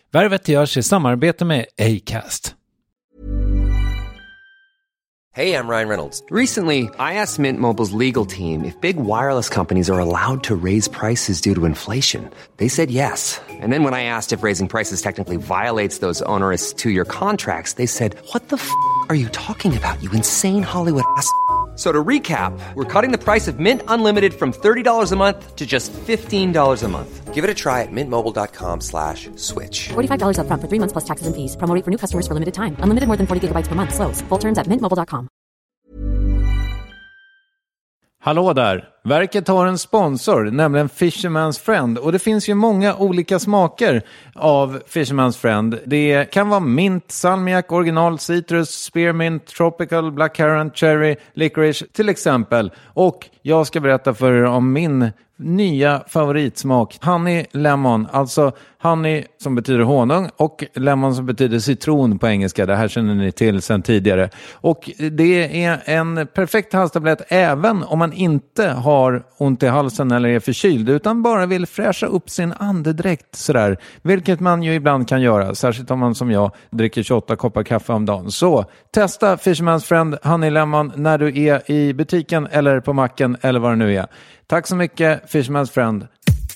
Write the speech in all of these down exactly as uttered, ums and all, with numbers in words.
Värvet görs i samarbete med Acast. Hey, I'm Ryan Reynolds. Recently, I asked Mint Mobile's legal team if big wireless companies are allowed to raise prices due to inflation. They said yes. And then when I asked if raising prices technically violates those onerous two-year contracts, they said, what the f*** are you talking about, you insane Hollywood ass f- So to recap, we're cutting the price of Mint Unlimited from thirty dollars a month to just fifteen dollars a month. Give it a try at mintmobile.com slash switch. forty-five dollars up front for three months plus taxes and fees. Promo rate for new customers for limited time. Unlimited more than forty gigabytes per month. Slows full terms at mint mobile dot com. Hallå där! Verket har en sponsor, nämligen Fisherman's Friend. Och det finns ju många olika smaker av Fisherman's Friend. Det kan vara mint, salmiak, original, citrus, spearmint, tropical, blackcurrant, cherry, licorice till exempel. Och jag ska berätta för er om min nya favoritsmak, honey lemon. Alltså honey som betyder honung och lemon som betyder citron på engelska. Det här känner ni till sedan tidigare. Och det är en perfekt halstablett även om man inte har ont i halsen eller är förkyld utan bara vill fräscha upp sin andedräkt sådär. Vilket man ju ibland kan göra, särskilt om man som jag dricker tjugoåtta koppar kaffe om dagen. Så testa Fisherman's Friend honey lemon när du är i butiken eller på macken eller vad det nu är. Tack så mycket Fisherman's Friend.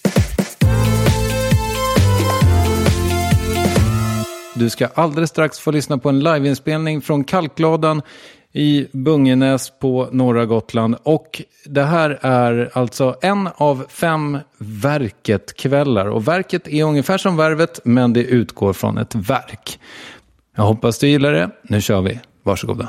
Du ska alldeles strax få lyssna på en liveinspelning från Kalkladan i Bungenäs på norra Gotland. Och det här är alltså en av fem Verket-kvällar. Och Verket är ungefär som Värvet, men det utgår från ett verk. Jag hoppas du gillar det. Nu kör vi. Varsågoda.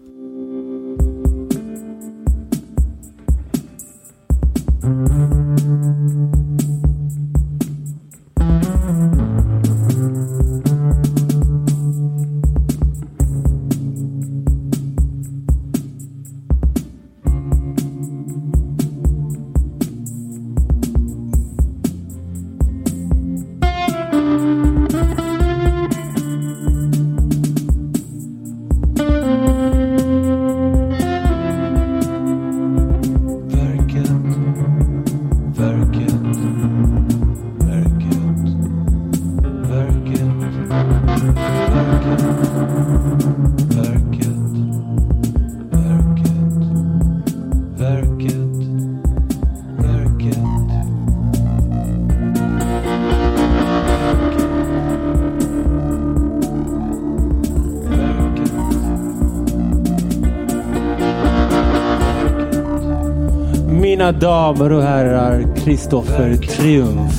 Mina damer och herrar, Kristoffer Triumf.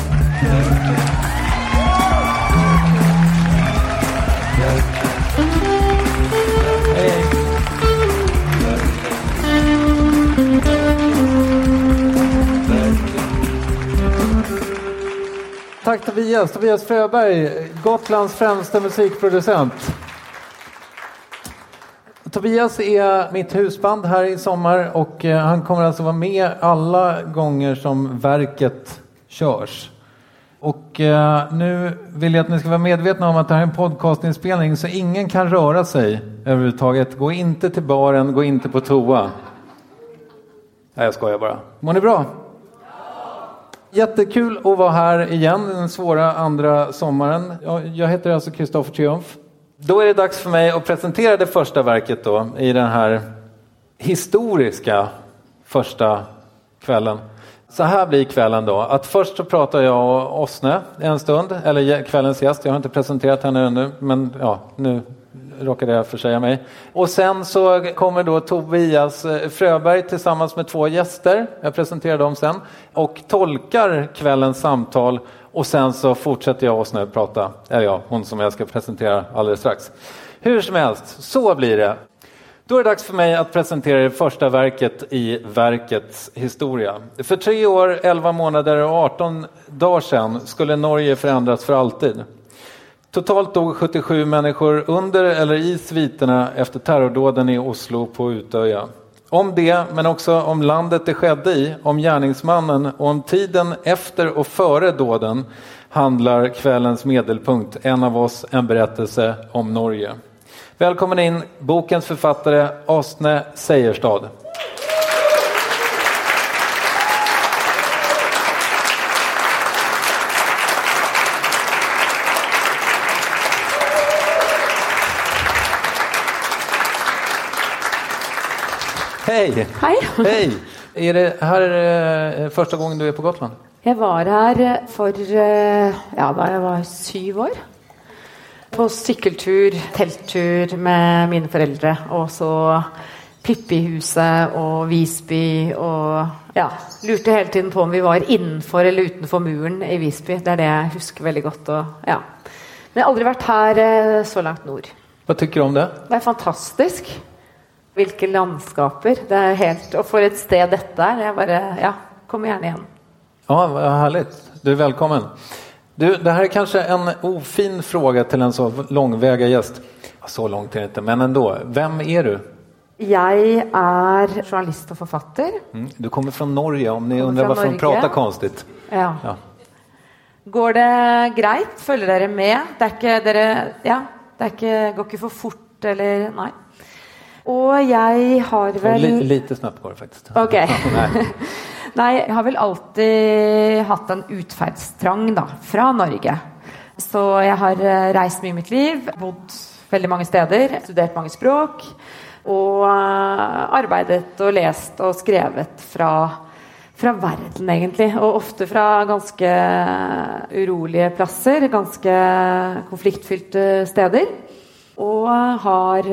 Tack Tobias, Tobias Fröberg, Gotlands främsta musikproducent. Tobias är mitt husband här i sommar och han kommer alltså vara med alla gånger som verket körs. Och eh, nu vill jag att ni ska vara medvetna om att det här är en podcastinspelning så ingen kan röra sig överhuvudtaget. Gå inte till baren, gå inte på toa. Nej, jag skojar bara. Mår ni bra? Jättekul att vara här igen den svåra andra sommaren. Jag heter alltså Kristoffer Triumf. Då är det dags för mig att presentera det första verket då i den här historiska första kvällen. Så här blir kvällen då. Att först så pratar jag och Åsne en stund, eller kvällens gäst. Jag har inte presenterat henne ännu, men ja, nu råkade jag försäga mig. Och sen så kommer då Tobias Fröberg tillsammans med två gäster. Jag presenterar dem sen. Och tolkar kvällens samtal. Och sen så fortsätter jag och Åsne prata. Eller ja, hon som jag ska presentera alldeles strax. Hur som helst, så blir det. Då är det dags för mig att presentera det första verket i verkets historia. För tre år, elva månader och arton dagar sedan skulle Norge förändras för alltid. Totalt dog sjuttiosju människor under eller i sviterna efter terrordåden i Oslo på Utöja. Om det, men också om landet det skedde i, om gärningsmannen och om tiden efter och före dåden handlar kvällens medelpunkt, en av oss, en berättelse om Norge. Välkommen in bokens författare Åsne Seierstad. Hej! Hej! Hej! Är det här eh, första gången du är på Gotland? Jeg var her for, eh, ja, da jeg var syv år. På sykkeltur, telttur med mine foreldre, og så Pippihuset og Visby, og ja, lurte hele tiden på om vi var innenfor eller utenfor muren i Visby. Det er det jeg husker veldig godt. Og, ja. Men jeg har aldri vært her eh, så langt nord. Vad tycker du om det? Det er fantastisk. Hvilke landskaper. Det er helt, og for et sted dette er, jeg bare, ja, kom gjerne igjen. Ja, vad härligt. Du är välkommen. Du, det här är kanske en ofin fråga till en så långväga gäst. Så långt är det inte, men ändå. Vem är du? Jeg er journalist og forfatter. Mm, du kommer från Norge, om ni undrar varför de pratar konstigt. Ja. Ja. Går det greit? Følger dere med? Det er ikke, dere, ja, det er ikke, går ikke for fort, eller nei. Og jeg har vel... L- lite snabbt går det faktiskt. Ok. Nei. Nei, jeg har vel alltid hatt en utferdstrang da, fra Norge. Så jeg har reist mye i mitt liv, bodd veldig mange steder, studert mange språk, og arbeidet og lest og skrevet fra, fra verden egentlig, og ofte fra ganske urolige plasser, ganske konfliktfylte steder, og har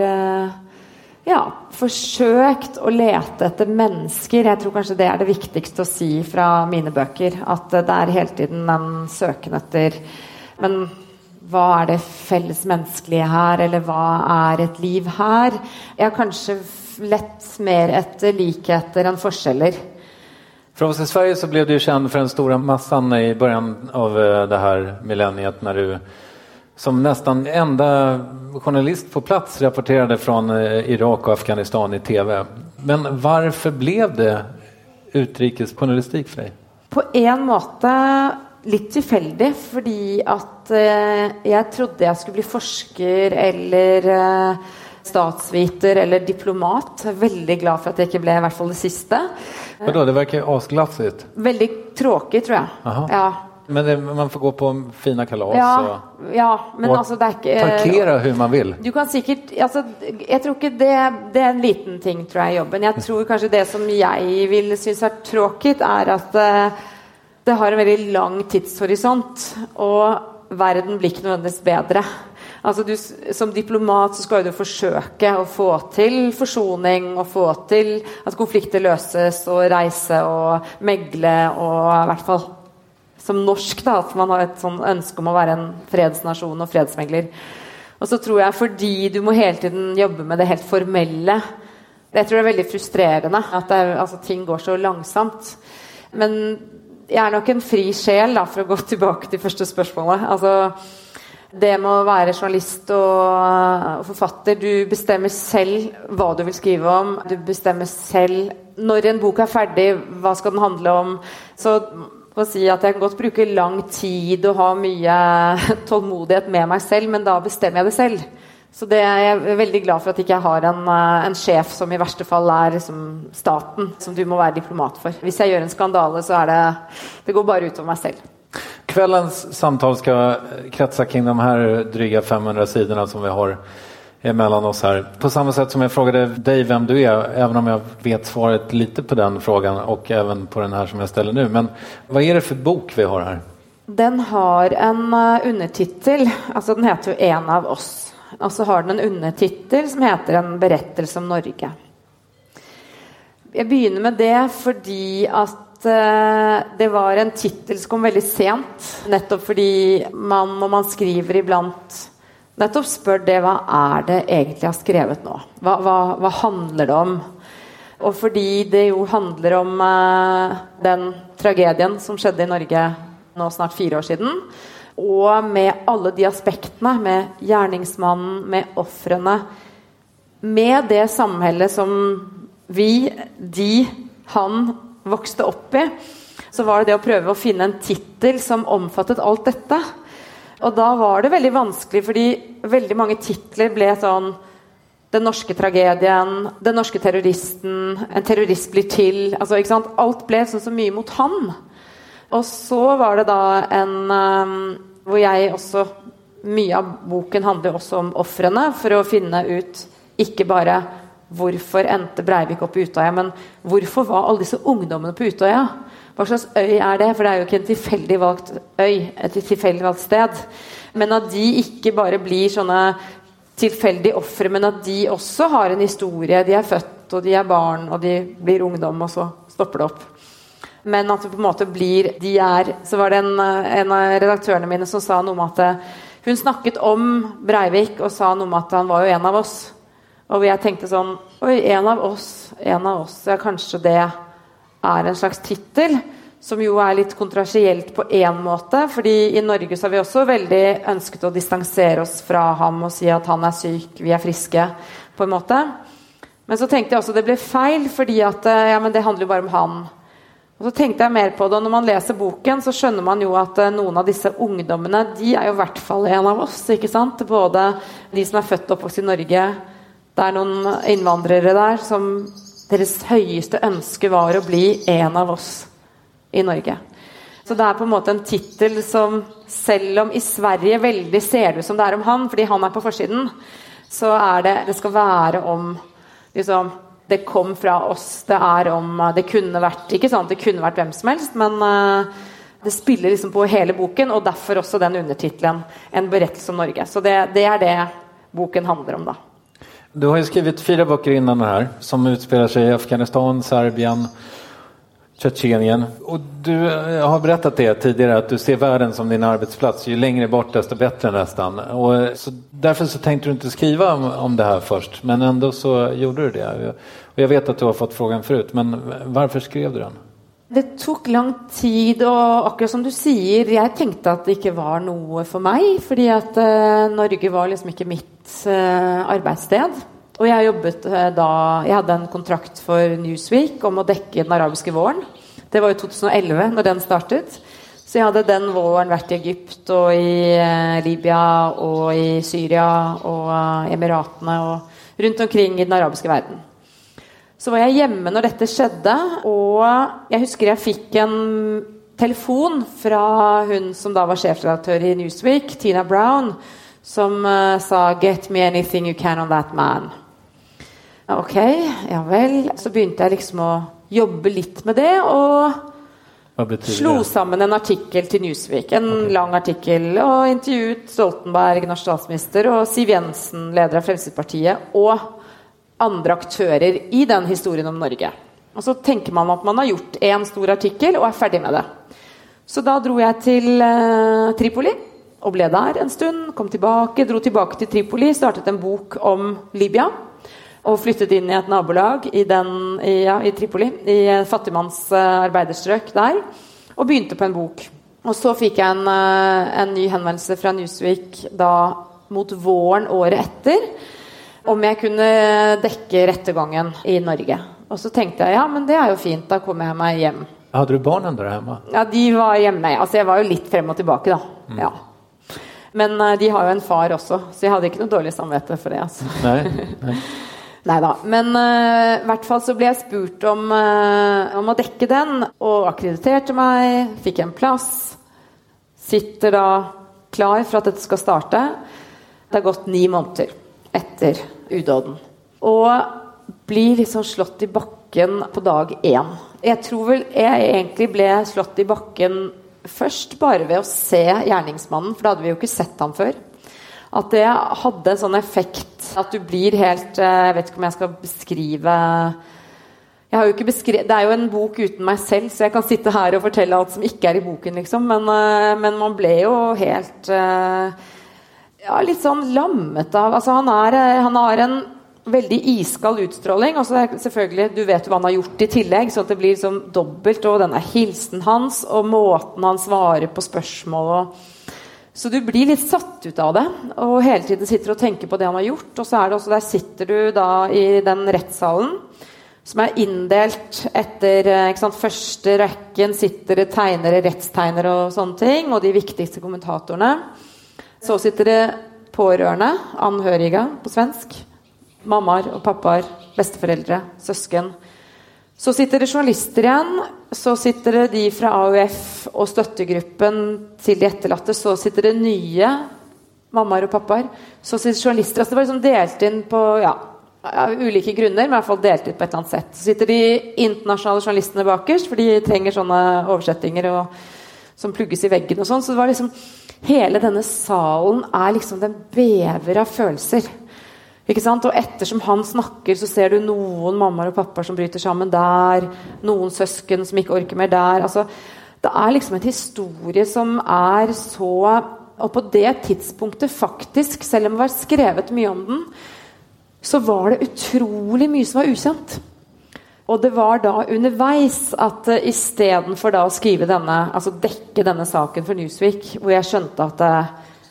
ja, forsøkt å lete etter mennesker. Jeg tror kanskje det er det viktigste å si fra mine bøker, at det er hele tiden en søken etter, men hva er det felles menneskelige her, eller hva er et liv her? Jeg har kanskje lett mer etter likheter enn forskjeller. För oss i Sverige så blev du känd för den stora massan i början av det här millenniet när du som nästan enda journalist på plats rapporterade från Irak och Afghanistan i tv. Men varför blev det utrikesjournalistik för dig? På en måte litt tilfeldig, fordi at eh, jeg trodde jeg skulle bli forsker eller eh, statsviter eller diplomat. Veldig glad for at jeg ikke ble i hvert fall det siste. Vadå, det verkar ju asglatsigt. Veldig tråkig, tror jeg. Aha. Ja. Men det, man får gå på fina kalas ja, och, ja, men och altså det er ikke parkera hur man vill. Du kan sikkert, altså, jeg tror ikke det, det er en liten ting, tror jeg, i jobben. Jeg tror kanskje det som jeg vil synes er tråkigt er at uh, det har en veldig lang tidshorisont, og verden blir ikke nødvendigvis bedre. Altså du, som diplomat så skal du forsøke å få til forsoning, og få til at konflikter løses, og reise og megle, og i hvert fall som norsk da, at man har et sånn ønske om å være en fredsnasjon og fredsmegler. Og så tror jeg, fordi du må hele tiden jobbe med det helt formelle, jeg tror det er veldig frustrerende at det er, altså, ting går så langsomt. Men jeg er nok en fri sjel da, for å gå tilbake til første spørsmålet. Altså, det med å være journalist og, og forfatter, du bestemmer selv hva du vil skrive om, du bestemmer selv når en bok er ferdig, hva skal den handle om. Så å si at jeg kan godt bruke lang tid og ha mye tålmodighet med meg selv, men da bestemmer jeg det selv. Så det er jeg veldig glad for at ikke jeg har en, en sjef som i verste fall er liksom staten, som du må være diplomat for. Hvis jeg gjør en skandale, så er det, det går bare ut over meg selv. Kvällens samtal ska kretsa kring de här dryga femhundra sidorna som vi har emellan oss här. På samma sätt som jag frågade dig vem du är, även om jag vet svaret lite på den frågan och även på den här som jag ställer nu. Men vad är det för bok vi har här? Den har en undertitel, alltså den heter jo En av oss. Og så har den en undertitel som heter En berettelse om Norge. Jeg begynner med det fordi at uh, det var en titel som kom veldig sent, nettopp fordi man, når man skriver iblant, nettopp spør det, hva er det egentlig jeg har skrevet nå? Hva, hva, hva handler det om? Og fordi det jo handler om uh, den tragedien som skjedde i Norge nå snart fire år siden, og med alle de aspektene, med gjerningsmannen, med offrene, med det samhället som vi, de, han vokste opp i, så var det det å prøve å finne en titel som omfattet alt dette. Og da var det veldig vanskelig, fordi veldig mange titler ble sånn Den norske tragedien, Den norske terroristen, En terrorist blir til, altså, ikke sant? Alt ble sånn så mye mot han. Og så var det da en um, hvor jeg også, mye av boken handler også om offrene, for å finne ut ikke bare hvorfor endte Breivik opp på Utøya, men hvorfor var alle disse ungdommene på Utøya? Hva slags øy er det? For det er jo ikke en tilfeldig valgt øy, et tilfeldig valgt sted. Men at de ikke bare blir sånne tilfeldige ofre, men at de også har en historie. De er født, og de er barn, og de blir ungdom, og så stopper det opp. Men at det på en måte blir, de er, så var det en, en av redaktørene mine som sa noe om at hun snakket om Breivik, og sa noe om at han var jo en av oss. Og jeg tenkte sånn, oi, en av oss, en av oss, ja, kanskje det er en slags titel, som jo er litt kontroversielt på en måte, fordi i Norge så har vi også veldig ønsket å distansere oss fra ham og si at han er syk, vi er friske, på en måte. Men så tenkte jeg også det ble feil, fordi at, ja, men det handler jo bare om han. Og så tenkte jeg mer på det, og når man leser boken så skjønner man jo at noen av disse ungdommene, de er jo i hvert fall en av oss, ikke sant? Både de som er født og oppvokst i Norge. Det er noen innvandrere der som deres høyeste ønske var å bli en av oss i Norge. Så det er på en måte en titel som, selv om i Sverige veldig ser det ut som det er om han, fordi han er på forsiden, så er det, det skal være om, liksom, det kom fra oss, det er om, det kunne vært, ikke sant, det kunne vært hvem som helst, men uh, det spiller liksom på hele boken, og derfor også den undertitelen, en berettelse om Norge. Så det, det er det boken handler om da. Du har ju skrivit fyra böcker innan det här som utspelar sig i Afghanistan, Serbien, Tjetjenien. Och du har berättat det tidigare att du ser världen som din arbetsplats. Ju längre bort desto bättre nästan. Och så därför så tänkte du inte skriva om, om det här först. Men ändå så gjorde du det. Och jag vet att du har fått frågan förut. Men varför skrev du den? Det tok lang tid, og akkurat som du sier, jeg tenkte at det ikke var noe for meg, fordi at uh, Norge var liksom ikke mitt uh, arbeidssted. Og jeg jobbet uh, da, jeg hadde en kontrakt for Newsweek om å dekke den arabiske våren. Det var jo to tusen og elleve når den startet. Så jeg hadde den våren vært i Egypt og i uh, Libya og i Syria og uh, Emiratene og rundt omkring i den arabiske verden. Så var jeg hjemme når dette skjedde, og jeg husker jeg fikk en telefon fra hun som da var sjefredaktør i Newsweek, Tina Brown, som uh, sa, get me anything you can on that man. Ok, ja vel. Så begynte jeg liksom å jobbe litt med det, og slo sammen en artikkel til Newsweek, en okay. lang artikkel, og intervjuet Stoltenberg, norsk statsminister, og Siv Jensen, leder av Fremskrittspartiet, og andre aktører i den historien om Norge. Og så tenker man at man har gjort en stor artikkel og er ferdig med det. Så da dro jeg til uh, Tripoli og ble der en stund, kom tilbake, dro tilbake til Tripoli, startet en bok om Libya og flyttet inn i et nabolag i, den, i, ja, i Tripoli, i fattigmanns uh, arbeiderstrøk der, og begynte på en bok. Og så fikk jeg en, uh, en ny henvendelse fra Newsweek da mot våren året etter, om jeg kunne dekke rettergangen i Norge. Og så tenkte jeg, ja, men det er jo fint, da kommer jeg meg hjem. Hadde du barnen der hjemme? Ja, de var hjemme. Altså, jeg var jo litt frem og tilbake da. Mm. Ja. Men uh, de har jo en far også, så jeg hadde ikke noe dårlig samvittighet for det. Altså. Nei, nei. Neida. Men uh, i hvert fall så ble jeg spurt om, uh, om å dekke den, og akkrediterte meg, fikk en plass, sitter da klar for at dette skal starte. Det har gått ni måneder etter udåden. Og blir liksom slått i bakken på dag én. Jeg tror vel jeg egentlig ble slått i bakken først bare ved å se gjerningsmannen, for da hadde vi jo ikke sett ham før. At det hadde en sånn effekt at du blir helt, jeg vet ikke om jeg skal beskrive, jeg har jo ikke beskrevet, det er jo en bok uten meg selv, så jeg kan sitte her og fortelle alt som ikke er i boken liksom, men, men man ble jo helt ja, litt sånn lammet av, altså han, er, han har en veldig iskald utstråling, og så er selvfølgelig, du vet hva han har gjort i tillegg, så at det blir liksom dobbelt, og denne hilsen hans, og måten han svarer på spørsmål, og, så du blir litt satt ut av det, og hele tiden sitter og tenker på det han har gjort, og så er det også, der sitter du da i den rettssalen, som er inndelt etter, ikke sant, første rekken sitter det tegnere, rettstegnere og sånne ting, og de viktigste kommentatorene. Så sitter det pårørende, anhøriga på svensk, mammaer og pappaer, besteforeldre, søsken. Så sitter det journalister igjen, så sitter det de fra A U F og støttegruppen til de etterlatte, så sitter det nye mammaer og pappaer, så sitter journalister, altså det var liksom delt inn på, ja, av ulike grunner, men i hvert fall delt ut på et eller annet sett. Så sitter de internasjonale journalistene bakerst, for de trenger sånne oversettinger og, som plugges i veggen og sånn. Så det var liksom, hele denne salen er liksom den bever av følelser. Ikke sant? Og ettersom han snakker, så ser du noen mammaer og pappaer som bryter sammen der, noen søsken som ikke orker mer der. Altså, det er liksom en historie som er så, og på det tidspunktet faktisk, selv om det var skrevet mye om den, så var det utrolig mye som var ukjent. Og det var da underveis at uh, i stedet for da å skrive denne, altså dekke denne saken for Newsweek, hvor jeg skjønte at uh,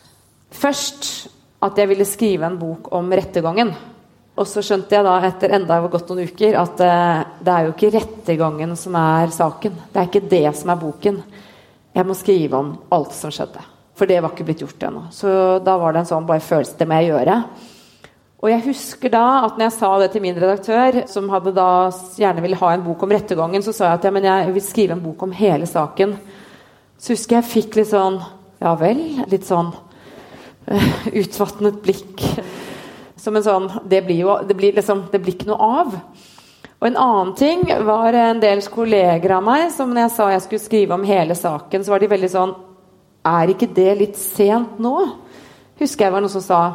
først at jeg ville skrive en bok om rettergangen. Og så skjønte jeg da etter enda gått noen uker at uh, det er jo ikke rettergangen som er saken. Det er ikke det som er boken. Jeg må skrive om alt som skjedde. For det var ikke blitt gjort ennå. Så da var det en sånn bare følelse, det må jeg gjøre. Og jeg husker da at når jeg sa det til min redaktør, som hadde da gjerne ville ha en bok om rettergangen, så sa jeg at ja, men jeg vil skrive en bok om hele saken. Så husker jeg fikk litt sånn, ja vel, litt sånn uh, utvattnet blikk. Som en sånn, det blir jo, det blir liksom, det blir ikke noe av. Og en annen ting var en del kolleger av meg, som når jeg sa jeg skulle skrive om hele saken, så var de veldig sånn, er ikke det litt sent nå? Husker jeg var noe som sa,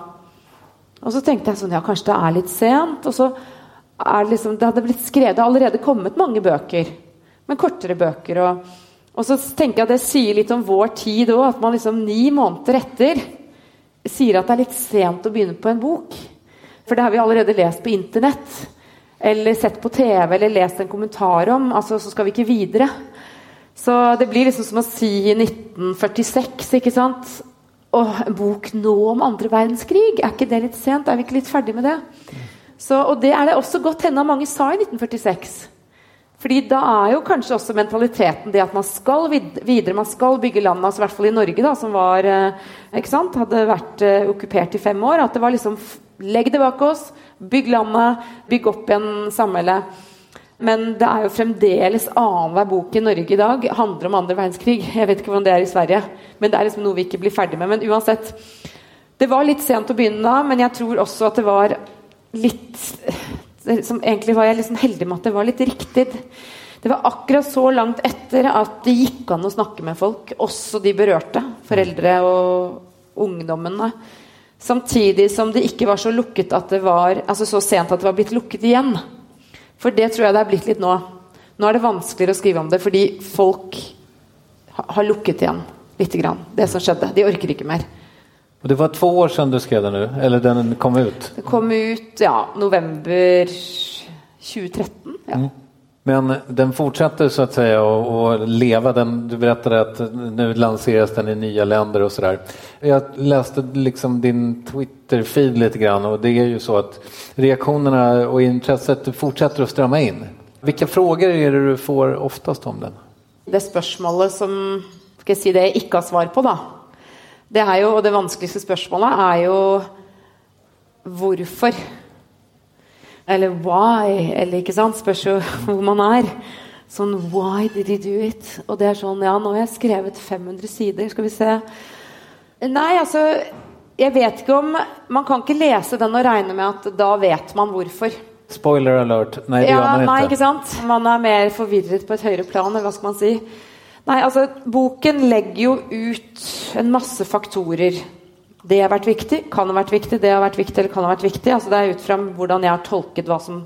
og så tenkte jeg sånn, ja, kanskje det er litt sent, og så er det liksom, det hadde blitt skrevet, det hadde allerede kommet mange bøker, men kortere bøker, og, og så tenker jeg at det sier litt om vår tid også, at man liksom ni måneder etter sier at det er litt sent å begynne på en bok, for det har vi allerede lest på internett, eller sett på T V, eller lest en kommentar om, altså så skal vi ikke videre. Så det blir liksom som å si i nitten førtiseks, ikke sant? Og en bok nå om andre verdenskrig, er ikke det litt sent? Er vi ikke litt ferdig med det? Så, og det er det også godt henne mange sa i nitten førtiseks. Fordi da er jo kanskje også mentaliteten det at man skal videre, man skal bygge landet, altså i hvert fall i Norge da, som var, ikke sant, hadde vært uh, okkupert i fem år, at det var liksom, legg det bak oss, bygg landet, bygg opp en samhelle. Men det er jo fremdeles annenhver bok i Norge i dag handler om andre verdenskrig. Jeg vet ikke hvordan det er i Sverige, men det er liksom noe vi ikke blir ferdig med. Men uansett, det var litt sent å begynne da, men jeg tror også at det var litt, som egentlig var jeg liksom heldig med at det var litt riktig. Det var akkurat så langt etter at det gikk an å snakke med folk, også de berørte, foreldre og ungdommene. Samtidig som det ikke var så lukket at det var, altså så sent at det var blitt lukket igjen. For det tror jeg det er blitt litt nå. Nå er det vanskeligere å skrive om det, fordi folk har lukket igjen litt grann, det som skjedde. De orker ikke mer. Och det var två år sedan du skrev den nu, eller den kom ut? Det kom ut, ja, november tjugo tretton. Ja. Mm. Men den fortsätter så att säga och, och leva. Den, du berättade att nu lanseras den i nya länder och sådär. Jag läste liksom din Twitter-feed lite grann och det är ju så att reaktionerna och intresset fortsätter att strömma in. Vilka frågor är det du får oftast om den? Det spørsmålet som, skal jeg si det, jeg ikke har svar på da. Det er jo, og det vanskeligste spørsmålet er jo hvorfor? Eller why? Eller ikke sant? Spørs jo hvor man er. Sånn, why did he do it? Og det er sånn, ja, nå har jeg skrevet fem hundre sider, skal vi se. Nei, altså, jeg vet ikke om, man kan ikke lese den og regne med at da vet man hvorfor. Spoiler alert. Nei, det ja, gjør man ikke. Nei, ikke sant? Man er mer forvirret på et høyere plan, eller hva skal man si? Nei, altså, boken legger jo ut en masse faktorer. Det har vært viktig, kan ha vært viktig, det har vært viktig, eller kan ha vært viktig. Altså, det er ut fra hvordan jeg har tolket hva som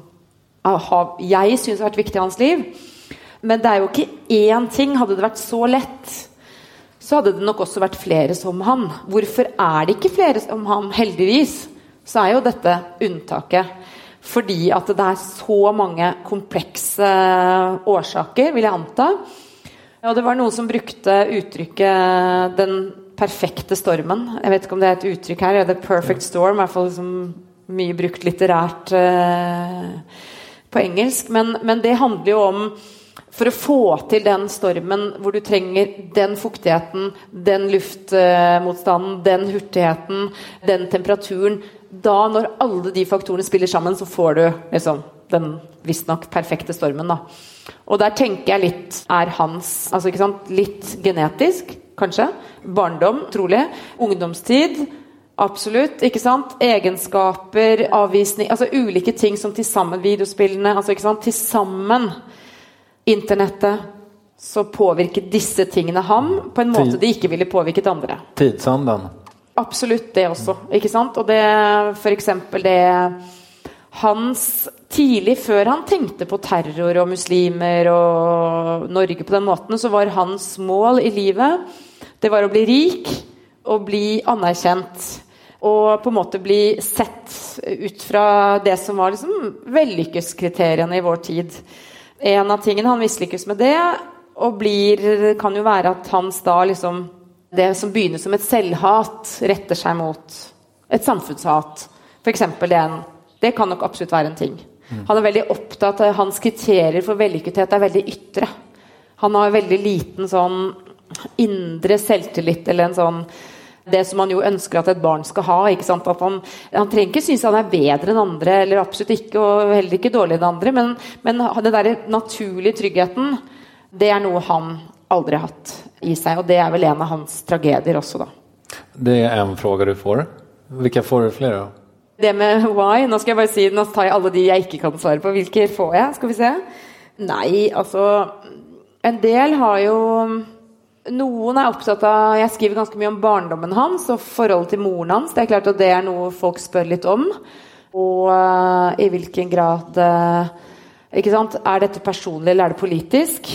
jeg synes har vært viktig i hans liv. Men det er jo ikke én ting. Hadde det vært så lett, så hadde det nok også vært flere som han. Hvorfor er det ikke flere som han? Heldigvis så er jo dette unntaket. Fordi at det er så mange komplekse årsaker, vil jeg anta. Og det var noen som brukte uttrykket den perfekte stormen. Jeg vet ikke om det er et uttrykk her, the perfect storm, i hvert fall liksom mye brukt litterært eh, på engelsk, men, men det handler jo om for å få til den stormen hvor du trenger den fuktigheten, den luftmotstanden, den hurtigheten, den temperaturen. Da når alle de faktorene spiller sammen, så får du liksom, den visst nok perfekte stormen da. Og der tenker jeg litt er hans, altså ikke sant, litt genetisk kanskje, barndom, trolig, ungdomstid, Absolutt, ikke sant? Egenskaper, avvisning, altså ulike ting som til sammen, videospillene, altså ikke sant? Til sammen, internettet, så påvirker disse tingene ham på en måte de ikke ville påvirket andre. Tidsanden. Absolutt det også, ikke sant? Og det, for eksempel det, hans tidlig før han tenkte på terror og muslimer og Norge på den måten, så var hans mål i livet, det var å bli rik og bli anerkjent og på en måte bli sett ut fra det som var liksom vellykkeskriteriene i vår tid. En av tingene han mislykkes med det, og blir, det kan jo være at hans da liksom, det som begynner som et selvhat retter seg mot et samfunnshat. For eksempel det, en, det kan nok absolutt være en ting. Han er veldig opptatt av hans kriterier for vellykkethet er veldig ytre. Han har veldig liten sånn indre selvtillit, eller en sånn, det som man jo ønsker at et barn skal ha, ikke sant? At han, han trenger ikke synes han er bedre enn andre, eller absolutt ikke, og heller ikke dårligere enn andre, men, men den der naturlige tryggheten, det er noe han aldri har hatt i seg, og det er vel en av hans tragedier også da. Det er en fråga du får. Hvilke får du flere da? Det med why, nå skal jeg bare si, nå tar jeg alle de jeg ikke kan svare på. Hvilke får jeg, skal vi se? Nei, altså, en del har jo, noen er opptatt av, jeg skriver ganske mye om barndommen hans, og forholdet til moren hans, det er klart at det er noe folk spør litt om, og uh, i hvilken grad, uh, ikke sant, er dette personlig eller er det politisk?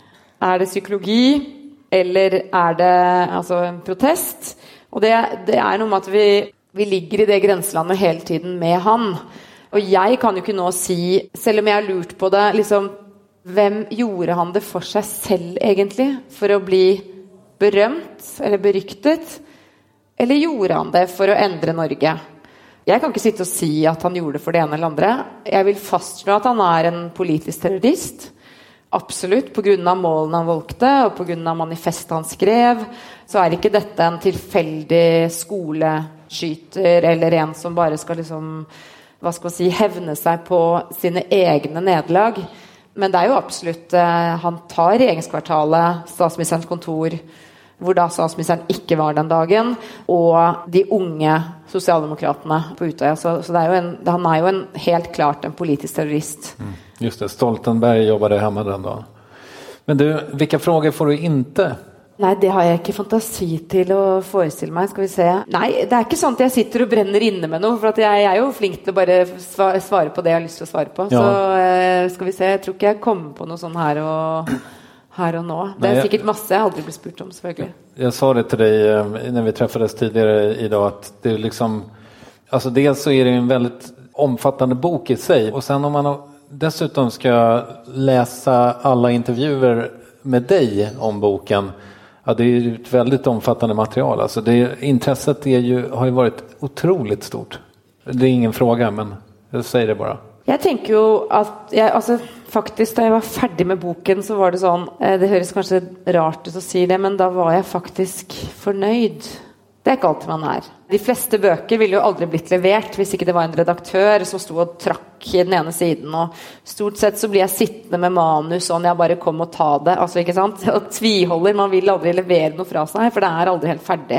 Er det psykologi, eller er det altså, en protest? Og det, det er noe med at vi Vi ligger i det grenselandet hele tiden med han. Og jeg kan jo ikke nå si, selv om jeg har lurt på det, liksom, hvem gjorde han det for seg selv egentlig? For å bli berømt eller beryktet? Eller gjorde han det for å endre Norge? Jeg kan ikke sitte og si at han gjorde det for det ene eller andre. Jeg vil fastslå at han er en politisk terrorist. Absolutt, på grunn av målene han valgte, og på grunn av manifestet han skrev, så er ikke dette en tilfeldig skoleskyter, eller en som bare skal liksom, hva skal man si, hevne seg på sine egne nederlag. Men det er jo absolutt, eh, han tar regjeringskvartalet, statsministerens kontor, hvor da statsministeren ikke var den dagen, og de unge sosialdemokratene på Utøya. Så, så det er jo en, han er jo en, helt klart en politisk terrorist. Mm. Just det, Stoltenberg jobbade hemma den dagen. Men du, vilka frågor får du inte? Nei, det har jeg ikke fantasi til å forestille meg, skal vi se. Nei, det er ikke sånn at jeg sitter og brenner inne med noe, for at jeg, jeg er jo flink til å bare svare på det jeg har lyst til å svare på. Ja. Så eh, skal vi se, jeg tror ikke jeg kommer på noe sånn her og, her og nå. Det er sikkert masse jeg aldri blir spurt om, selvfølgelig. Jeg sa det til deg når vi träffades tidligere i dag, at det liksom, altså dels så er det en veldig omfattende bok i seg, og sen om man dessutom ska läsa alla intervjuer med dig om boken, ja, det är ju ett väldigt omfattande material. Alltså det, intresset är ju, har ju varit otroligt stort. Det är ingen fråga, men jag säger det bara. Jeg tenker jo at jeg, altså, faktisk da jeg var ferdig med boken, så var det sånn, eh, det høres kanskje rart ut å si det, men da var jeg faktisk fornøyd. Det er ikke alltid man er. De fleste bøker ville jo aldri blitt levert hvis ikke det var en redaktør som stod og trakk i den ene siden, og stort sett så blir jeg sittende med manus sånn, jeg bare kom og ta det, altså ikke sant? Og tviholder, man vil aldri levere noe fra seg, for det er aldri helt ferdig.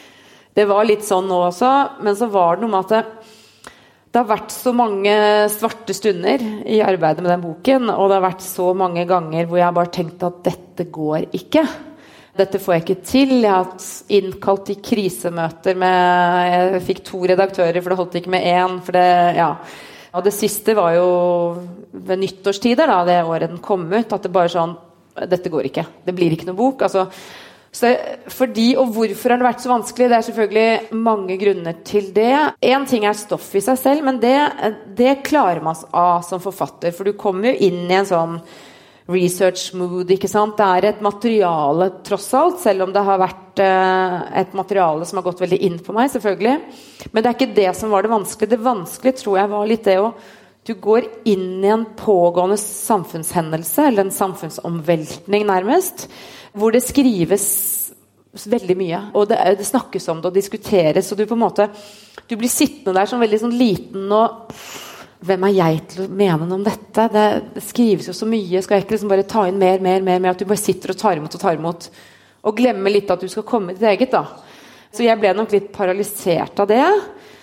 Det var litt sånn nå også, men så var det noe med at det, det har vært så mange svarte stunder i arbeidet med den boken, og det har vært så mange ganger hvor jeg har bare tenkt at dette går ikke. Dette får jeg ikke til. Jeg har innkalt i krisemøter med, jeg fikk to redaktører, for det holdt ikke med en, for det, ja. Og det siste var jo ved nyttårstider da, det året den kom ut, at det bare sånn, dette går ikke. Det blir ikke noe bok, altså. Så fordi, og hvorfor har det vært så vanskelig? Det er selvfølgelig mange grunner til det. En ting er stoff i seg selv, men det, det klarer man av som forfatter, for du kommer jo inn i en sånn research mood, ikke sant? Det er et materiale tross alt, selv om det har vært eh, et materiale som har gått veldig inn på meg, selvfølgelig. Men det er ikke det som var det vanskelige. Det vanskelige tror jeg var litt det å, du går inn i en pågående samfunnshendelse, eller en samfunnsomveltning nærmest, hvor det skrives veldig mye, og det, det snakkes om det og diskuteres, og du på en måte, du blir sittende der som veldig sånn liten, og hvem er jeg til å mene noe om dette? Det, det skrives jo så mye, skal jeg ikke liksom bare ta inn mer, mer, mer, mer, at du bare sitter og tar imot og tar imot, og glemmer litt at du skal komme til ditt eget da. Så jeg ble nok litt paralysert av det.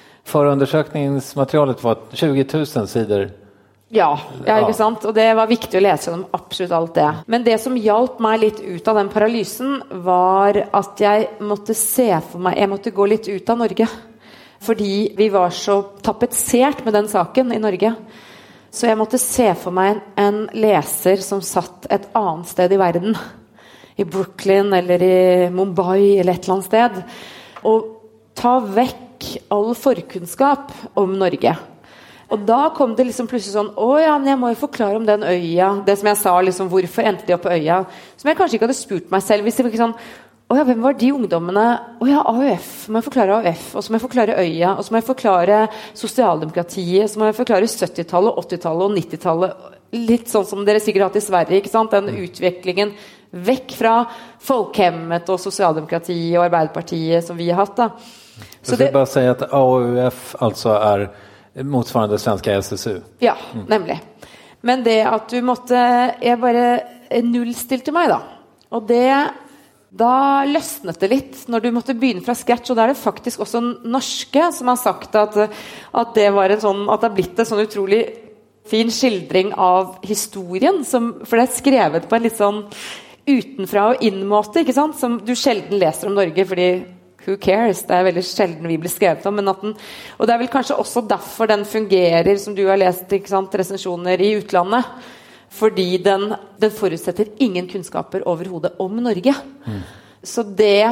Förundersökningsmaterialet var tjugo tusen sidor. Ja, ja, ikke sant? Og det var viktig å lese om absolutt alt det. Men det som hjalp meg litt ut av den paralysen var at jeg måtte se for meg, jeg måtte gå litt ut av Norge. Fordi vi var så tapetsert med den saken i Norge. Så jeg måtte se for meg en, en leser som satt et annet sted i verden. I Brooklyn eller i Mumbai eller et eller annet sted. Og ta vekk all forkunnskap om Norge. Og da kom det liksom plutselig sånn, å ja, men jeg må jo forklare om den øya. Det som jeg sa, liksom, hvorfor endte de opp på øya? Som jeg kanskje ikke hadde spurt meg selv. Hvis det var ikke sånn, å ja, hvem var de ungdommene? Å ja, A U F. Må jeg forklare A U F. Og så må jeg forklare øya. Og så må jeg forklare sosialdemokratiet. Så må jeg forklare syttitallet, åttitallet og nittitallet. Litt sånn som dere sikkert har hatt i Sverige, ikke sant? Den utviklingen vekk fra folkhemmet og sosialdemokratiet og Arbeiderpartiet som vi har hatt da. Så det bara säga att A U F alltså är motsvarande svenska S S U. Ja, mm. Nemlig. Men det at du måtte, jeg bare nullstilte meg da. Og det, da løsnet det litt når du måtte begynne fra scratch, og da er det faktisk også norske som har sagt at, at det var en sånn, at det har blitt en sånn utrolig fin skildring av historien, som, for det er skrevet på en litt sånn utenfra og inn-måte, ikke sant? Som du sjelden leser om Norge, fordi who cares? Det er veldig sjelden vi blir skrevet om, men at den, og det er vel kanskje også derfor den fungerer, som du har lest, ikke sant, resensjoner i utlandet, fordi den, den forutsetter ingen kunnskaper overhodet om Norge. Mm. Så det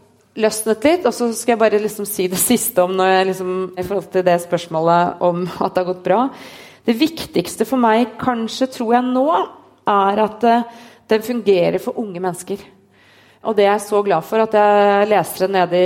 løsnet litt, og så skal jeg bare liksom si det siste om når jeg liksom, i forhold til det spørsmålet om at det har gått bra. Det viktigste for meg, kanskje tror jeg nå, er at uh, den fungerer for unge mennesker. Og det er jeg så glad for at jeg leser det nede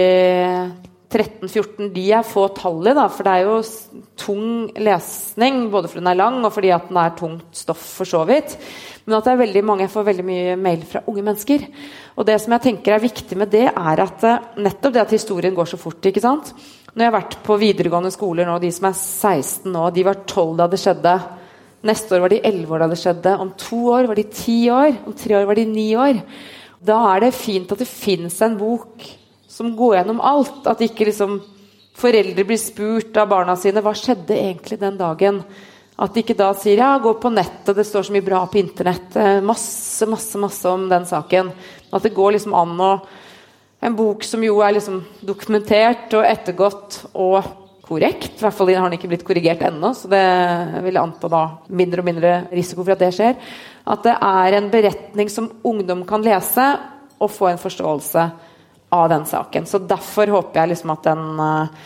i tretten fjorten. De er få tall i da, for det er jo tung lesning, både fordi den er lang og fordi at den er tungt stoff for så vidt. Men at det er veldig mange, jeg får veldig mye mail fra unge mennesker. Og det som jeg tenker er viktig med det, er at uh, nettopp det at historien går så fort, ikke sant? Når jeg har vært på videregående skoler nå, de som er seksten nå, de var tolv da det skjedde. Neste år var de elleve år da det skjedde. Om to år var de ti år. Om tre år var de ni år. Da er det fint at det finnes en bok som går gjennom alt. At ikke liksom foreldre blir spurt av barna sine, hva skjedde egentlig den dagen? At de ikke da sier, ja, gå på nettet, det står så mye bra på internett. Masse, masse, masse om den saken. At det går liksom an å en bok som jo er liksom dokumentert og ettergått og korrekt. I hvert fall har den ikke blitt korrigert ennå, så det vil jeg anta da mindre og mindre risiko for at det skjer. At det er en beretning som ungdom kan lese og få en forståelse av den saken. Så derfor håper jeg liksom at den,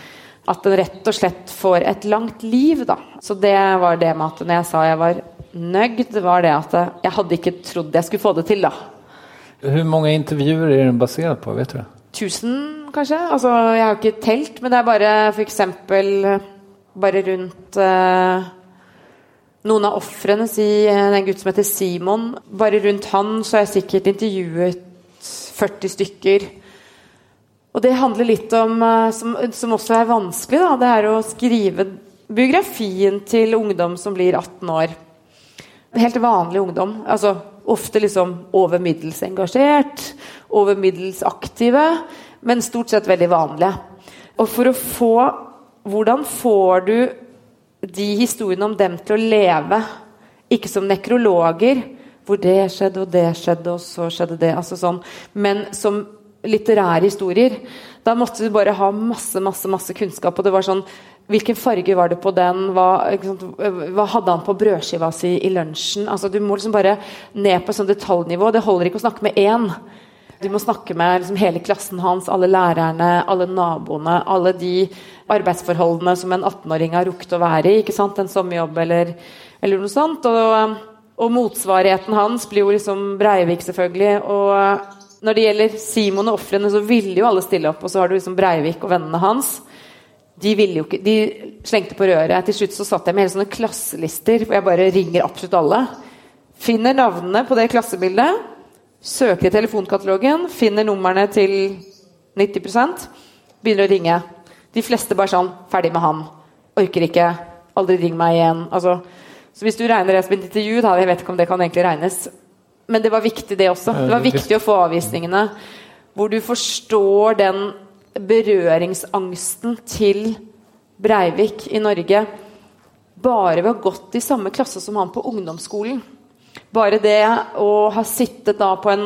at den rett og slett får et langt liv da. Så det var det med at når jeg sa jeg var nøgd, var det at jeg hadde ikke trodd jeg skulle få det til da. Hur många intervjuer är den baserad på, vet du? Tusen, kanskje. Altså, jeg har ikke telt, men det er bare for eksempel bare rundt uh, noen av offrene, si, en gutt som heter Simon. Bare rundt han så har jeg sikkert intervjuet førti stykker. Og det handler litt om, uh, som, som også er vanskelig, da, det er å skrive biografien til ungdom som blir atten år. Helt vanlig ungdom, altså ofte liksom over middels engasjert, over middels aktive, men stort sett veldig vanlige. Og for å få, hvordan får du de historiene om dem til å leve, ikke som nekrologer, hvor det skjedde og det skjedde og så skjedde det, altså sånn, men som litterære historier. Da måtte du bare ha masse, masse, masse kunnskap, og det var sånn, hvilken farge var det på den, hva, hva hadde han på brødskiva si i lunsjen, altså du må liksom bare ned på sånn detaljnivå, det holder ikke å snakke med en, du må snakke med liksom hele klassen hans, alle lærerne, alle naboene, alle de arbeidsforholdene som en atten-åring har rukket å være i, ikke sant, en sommerjobb eller, eller noe sånt, og, og motsvarigheten hans blir jo liksom Breivik selvfølgelig, og når det gjelder Simon og offrene så ville jo alle stille opp, og så har du liksom Breivik og vennene hans. De ville jo ikke, de slengte på røret. Til slutt så satt jeg med hele sånne klasselister, hvor jeg bare ringer absolutt alle. Finner navnene på det klassebildet, søker i telefonkatalogen, finner nummerne til nitti prosent, begynner å ringe. De fleste bare sånn, ferdig med han. Orker ikke, aldri ring meg igjen. Altså, så hvis du regner det som et intervju, da, jeg vet ikke om det kan egentlig regnes. Men det var viktig det også. Det var viktig å få avvisningene, hvor du forstår den berøringsangsten til Breivik i Norge bare ved å ha gått i samme klasse som han på ungdomsskolen. Bare det å ha sittet da på en,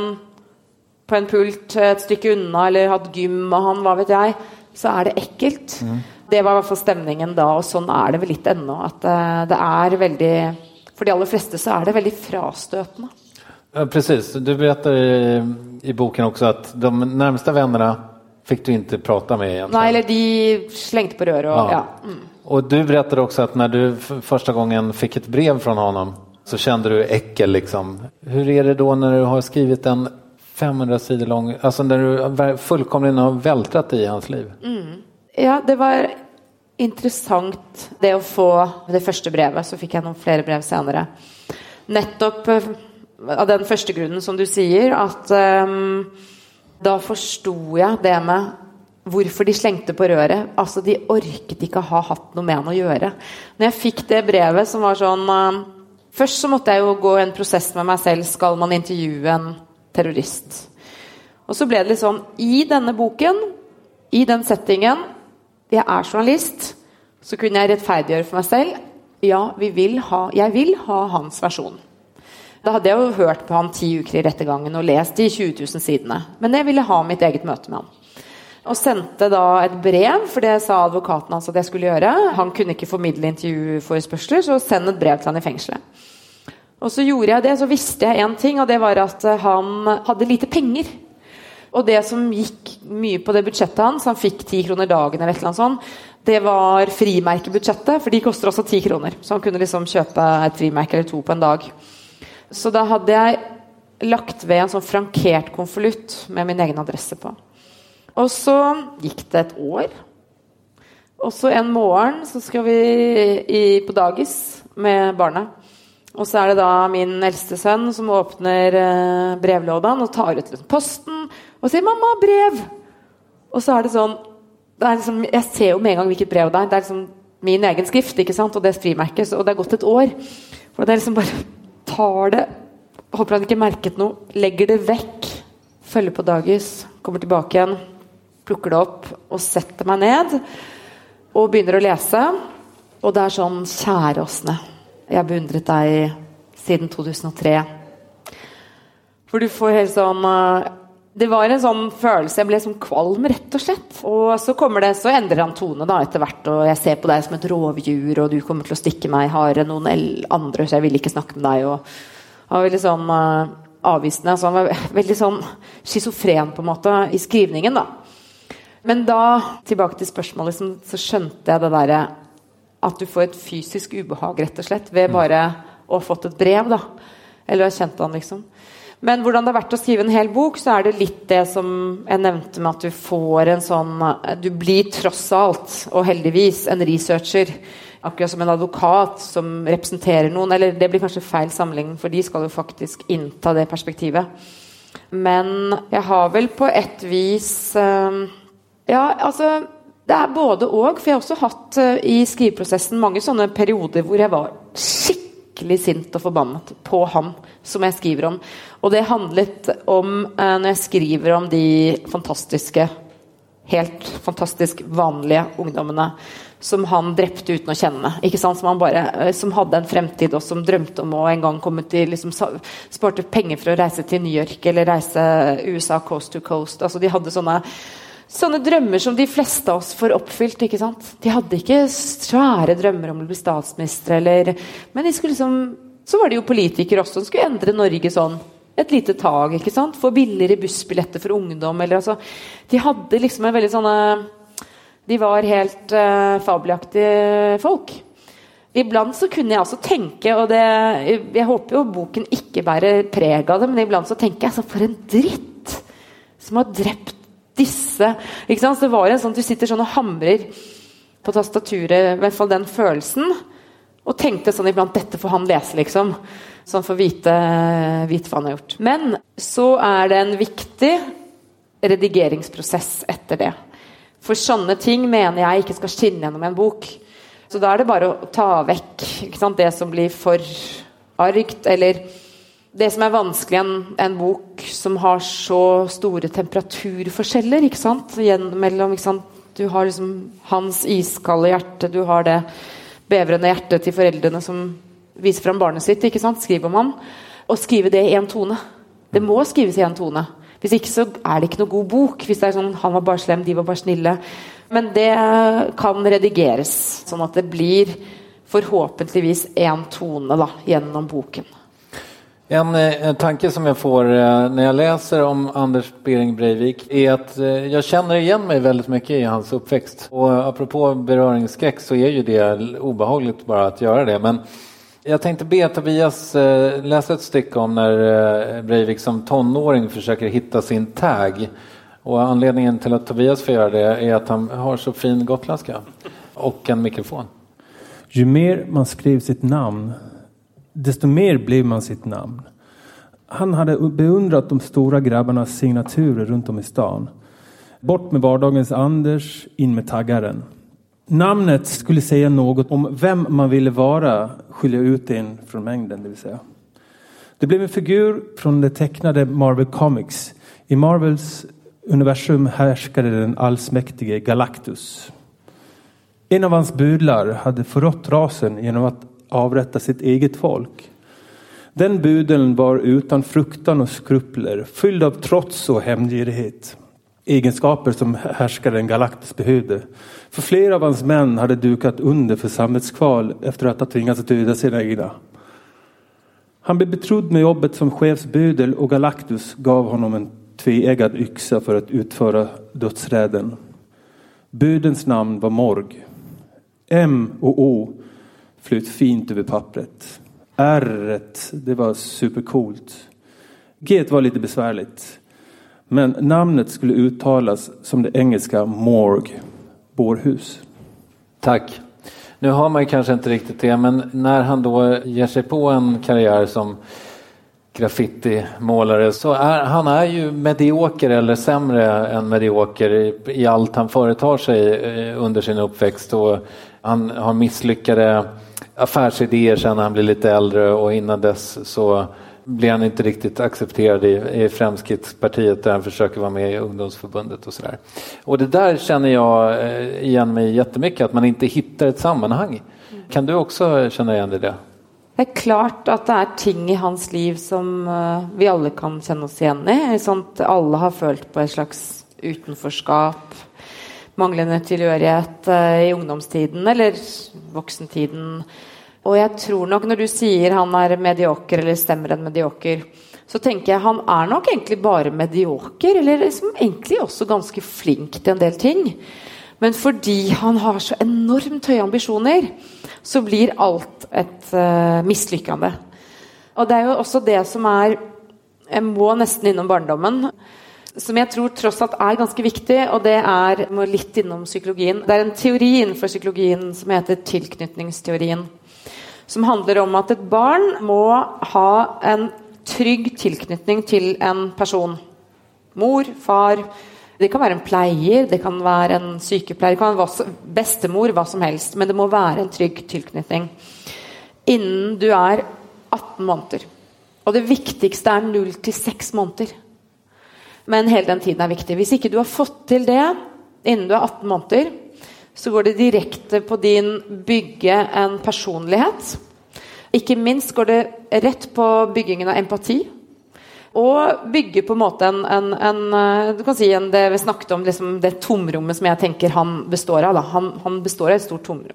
på en pult et stykke unna, eller hatt gym med han, hva vet jeg, så er det ekkelt. Mm. Det var i hvert fall stemningen da, og sånn er det vel litt ennå, at uh, det er veldig, for de aller fleste så er det veldig frastøtende. Ja, precis. Du berättar i, i boken också att de närmsta vännerna fick du inte prata med egentligen. Nej, eller de slängde på rör och ja. ja. Mm. Och du berättade också att när du f- första gången fick ett brev från honom så kände du äckel liksom. Hur är det då när du har skrivit en femhundra sidor lång, alltså när du fullkomligen har vältrat i hans liv? Mm. Ja, det var interessant det å få det første brevet, så fikk jeg noen flere brev senere. Nettopp av den første grunnen som du sier, at um, da forstod jeg det med hvorfor de slengte på røret. Altså, de orket ikke ha hatt noe med han å gjøre. Når jeg fikk det brevet som var sånn, um, først så måtte jeg jo gå en prosess med meg selv, skal man intervjue en terrorist? Og så ble det litt sånn, i denne boken, i den settingen, jeg er journalist, så kunne jeg rettferdiggjøre for meg selv, ja, vi vil ha, jeg vil ha hans versjon. Da hadde jeg jo hørt på han ti uker i rettegangen og lest de tjue tusen sidene, men jeg ville ha mitt eget møte med han. Og sendte da et brev, for det sa advokaten hans at jeg skulle gjøre. Han kunne ikke formidle intervjuforespørsler, så send et brev til han i fengselet. Og så gjorde jeg det, så visste jeg en ting, og det var at han hadde lite penger. Og det som gikk mye på det budsjettet hans, han fikk ti kroner dagen eller et eller annet sånt, det var frimerkebudsjettet, for de koster også ti kroner. Så han kunne liksom kjøpe et frimerke eller to på en dag. Så da hadde jeg lagt ved en sånn frankert konvolutt med min egen adresse på. Og så gikk det et år. Og så en morgen så skal vi i, på dagis med barna. Og så er det da min eldste sønn som åpner eh, brevlådan og tar ut posten og sier, mamma, brev! Og så er det sånn, det er liksom, jeg ser jo med en gang hvilket brev det er. Det er liksom min egen skrift, ikke sant? Og det er frimerke, og det er gått et år. For det er liksom bare, tar det, håper han ikke merket noe, legger det vekk, følger på dagis, kommer tilbake igjen, plukker det opp og setter meg ned, og begynner å lese. Og det er sånn, kjære Åsne, jeg har beundret deg siden to tusen og tre. For du får helt sånn, det var en sånn følelse, jeg ble sånn kvalm rett og slett. Og så kommer det, så endrer han tone da etter hvert, og jeg ser på deg som et rovdjur, og du kommer til å stikke meg hardere enn noen andre, så jeg vil ikke snakke med deg. Og han var veldig sånn uh, avvisende, så han var veldig sånn schizofren på en måte i skrivningen da. Men da, tilbake til spørsmålet, liksom, så skjønte jeg det der, at du får et fysisk ubehag rett og slett, ved bare å ha fått et brev da, eller ha kjent han liksom. Men hvordan det har vært å skrive en hel bok, så er det litt det som jeg nevnte med at du får en sånn, du blir tross alt, og heldigvis, en researcher, akkurat som en advokat som representerer noen, eller det blir kanskje feil sammenligning, for de skal jo faktisk innta det perspektivet. Men jeg har vel på et vis, ja, altså, det er både og, for jeg har også hatt i skriveprosessen mange sånne perioder hvor jeg var skikkelig sint og forbannet på han som jeg skriver om. Og det handlet om, når jeg skriver om de fantastiske, helt fantastisk vanlige ungdommene som han drepte uten å kjenne, ikke sant? Som han bare, som hadde en fremtid og som drømte om å en gang komme til, liksom sparte penger for å reise til New York eller reise U S A coast to coast. Altså de hadde sånne Sånne drømmer som de fleste av oss får oppfylt, ikke sant? De hadde ikke svære drømmer om å bli statsminister, eller, men de skulle liksom, så var det jo politikere også som skulle endre Norge sånn, et lite tag, ikke sant? Få billigere bussbilletter for ungdom, eller altså, de hadde liksom en veldig sånne, de var helt uh, fabelaktige folk. Iblant så kunne jeg også tenke, og det, jeg håper jo boken ikke bærer preg av det, men iblant så tenker jeg, så for en dritt som har drept disse, ikke sant? Så det var en sånn, du sitter sånn og hamrer på tastaturet, i hvert fall den følelsen, og tenkte sånn iblant, dette får han lese liksom, sånn for å vite, vite hva han har gjort. Men så er det en viktig redigeringsprosess etter det. For sånne ting mener jeg ikke skal skinne gjennom en bok. Så da er det bare å ta vekk, ikke sant? Det som blir for argt, eller det som er vanskelig en, en bok som har så store temperaturforskjeller, ikke sant? Mellom, ikke sant? Du har liksom hans iskalde hjerte, du har det bevrende hjertet til foreldrene som viser frem barnet sitt, ikke sant? Skriver man. Og skrive det i en tone. Det må skrives i en tone. Hvis ikke så er det ikke noe god bok. Hvis det er sånn, han var bare slem, de var bare snille. Men det kan redigeres, sånn at det blir forhåpentligvis en tone da, gjennom boken. En, en tanke som jag får när jag läser om Anders Behring Breivik är att jag känner igen mig väldigt mycket i hans uppväxt. Och apropå beröringsskräck så är ju det obehagligt bara att göra det. Men jag tänkte be Tobias läsa ett stycke om när Breivik som tonåring försöker hitta sin tag. Och anledningen till att Tobias får göra det är att han har så fin gotländska och en mikrofon. Ju mer man skrev sitt namn, desto mer blev man sitt namn. Han hade beundrat de stora grabbarnas signaturer runt om i stan. Bort med vardagens Anders, in med taggaren. Namnet skulle säga något om vem man ville vara, skilja ut en från mängden, det vill säga. Det blev en figur från det tecknade Marvel Comics. I Marvels universum härskade den allsmäktige Galactus. En av hans budlar hade förrått rasen genom att avrätta sitt eget folk. Den budeln var utan fruktan och skrupler, fylld av trots och hämndgirighet. Egenskaper som härskaren Galactus behövde. För flera av hans män hade dukat under för samvetskval efter att ha tvingats döda sina egna. Han blev betrodd med jobbet som chefsbudel och Galactus gav honom en tveeggad yxa för att utföra dödsräden. Budens namn var Morg. M och O flöt fint över pappret. R-et, det var supercoolt. G var lite besvärligt. Men namnet skulle uttalas som det engelska morgue, bårhus. Tack. Nu har man kanske inte riktigt det, men när han då ger sig på en karriär som graffiti-målare så är han är ju medioker eller sämre än medioker i, i allt han företar sig under sin uppväxt. Och han har misslyckade affärsidéer sen när han blir lite äldre och innan dess så blir han inte riktigt accepterad i, i Fremskrittspartiet där han försöker vara med i ungdomsförbundet och sådär. Och det där känner jag igen mig jättemycket, att man inte hittar ett sammanhang. Kan du också känna igen det? Det är klart att det är ting i hans liv som uh, vi alla kan känna oss igen i. Sånt alla har følt på ett slags utenforskap, manglende tilhørighet uh, i ungdomstiden eller voksentiden. Og jeg tror nok når du sier han er medioker eller stemmer en medioker, så tenker jeg han er nok egentlig bare medioker, eller liksom egentlig også ganske flink til en del ting. Men fordi han har så enormt høye ambisjoner, så blir alt et uh, mislykkende. Og det er jo også det som er, jeg må nesten innom barndommen, som jeg tror tross alt er ganske viktig, og det er, jeg må litt innom psykologien. Det er en teori innenfor psykologien som heter tilknytningsteorien, som handler om at et barn må ha en trygg tilknytning til en person. Mor, far, det kan være en pleier, det kan være en sykepleier, det kan være bestemor, hva som helst, men det må være en trygg tilknytning. Innen du er atten måneder. Og det viktigste er null til seks måneder. Men hele den tiden er viktig. Hvis ikke du har fått til det innen du er atten måneder, så går det direkte på din bygge en personlighet. Ikke minst går det rett på byggingen av empati. Og bygge på en måte en, en, en du kan si en, det vi snakket om, liksom det tomrommet som jeg tenker han består av. Da. Han, han består av et stort tomrom.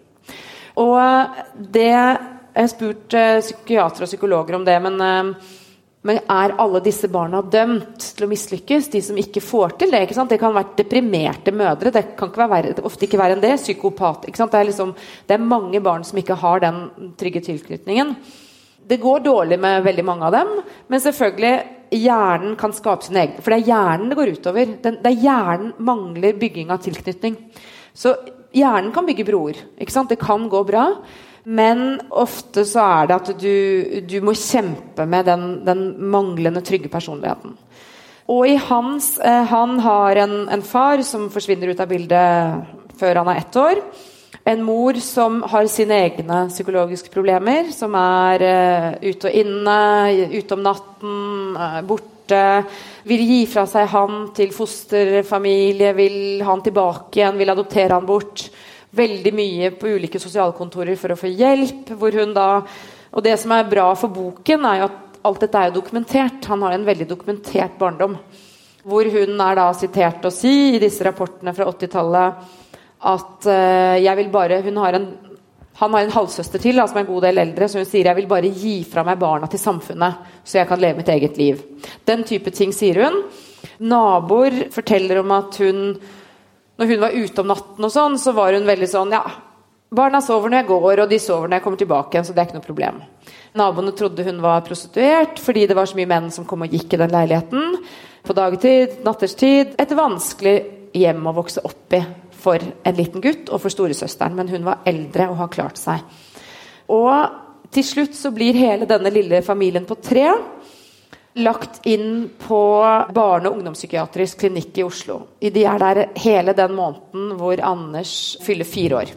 Og det, jeg har spurt uh, psykiater og psykologer om det, men... Uh, Men er alle disse barna dømt til å mislykkes? De som ikke får til det, ikke sant? Det kan være deprimerte mødre, det kan ikke være, ofte ikke være en det, psykopat, ikke sant? Det er, liksom, det er mange barn som ikke har den trygge tilknytningen. Det går dårlig med veldig mange av dem, men selvfølgelig hjernen kan skape sin egen, for det er hjernen det går utover. Den, det er hjernen mangler bygging av tilknytning. Så hjernen kan bygge broer, ikke sant? Det kan gå bra. Men ofte så er det at du, du må kjempe med den, den manglende trygge personligheten. Og i hans, eh, han har en, en far som forsvinner ut av bildet før han er ett år. En mor som har sine egne psykologiske problemer, som er uh, ute og inne, ute om natten, uh, borte, vil gi fra seg han til fosterfamilie, vil han tilbake igjen, vil adoptere han bort. Veldig mye på ulike sosialkontorer for å få hjelp, hvor hun da, og det som er bra for boken er jo at alt dette er jo dokumentert. Han har en veldig dokumentert barndom, hvor hun er da sitert å si i disse rapportene fra åttitallet at uh, jeg vil bare, hun har en, han har en halvsøster til, da, som er en god del eldre, så hun sier jeg vil bare gi fra meg barna til samfunnet, så jeg kan leve mitt eget liv. Den type ting sier hun. Naboer forteller om at hun, når hun var ute om natten og sånn, så var hun veldig sånn, ja, barna sover når jeg går, og de sover når jeg kommer tilbake, så det er ikke noe problem. Naboene trodde hun var prostituert, fordi det var så mye menn som kom og gikk i den leiligheten, på dagtid, natterstid, et vanskelig hjem å vokse opp i for en liten gutt og for storesøsteren, men hun var eldre og har klart seg. Og til slutt så blir hele denne lille familien på tre lagt inn på barne- og ungdomspsykiatrisk klinikk i Oslo. De er der hele den måneden hvor Anders fyller fire år.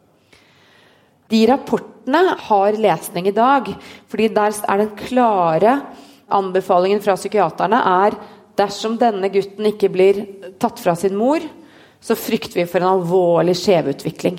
De rapportene har lesning i dag, fordi der er den klare anbefalingen fra psykiaterne er dersom denne gutten ikke blir tatt fra sin mor, så frykter vi for en alvorlig skjevutvikling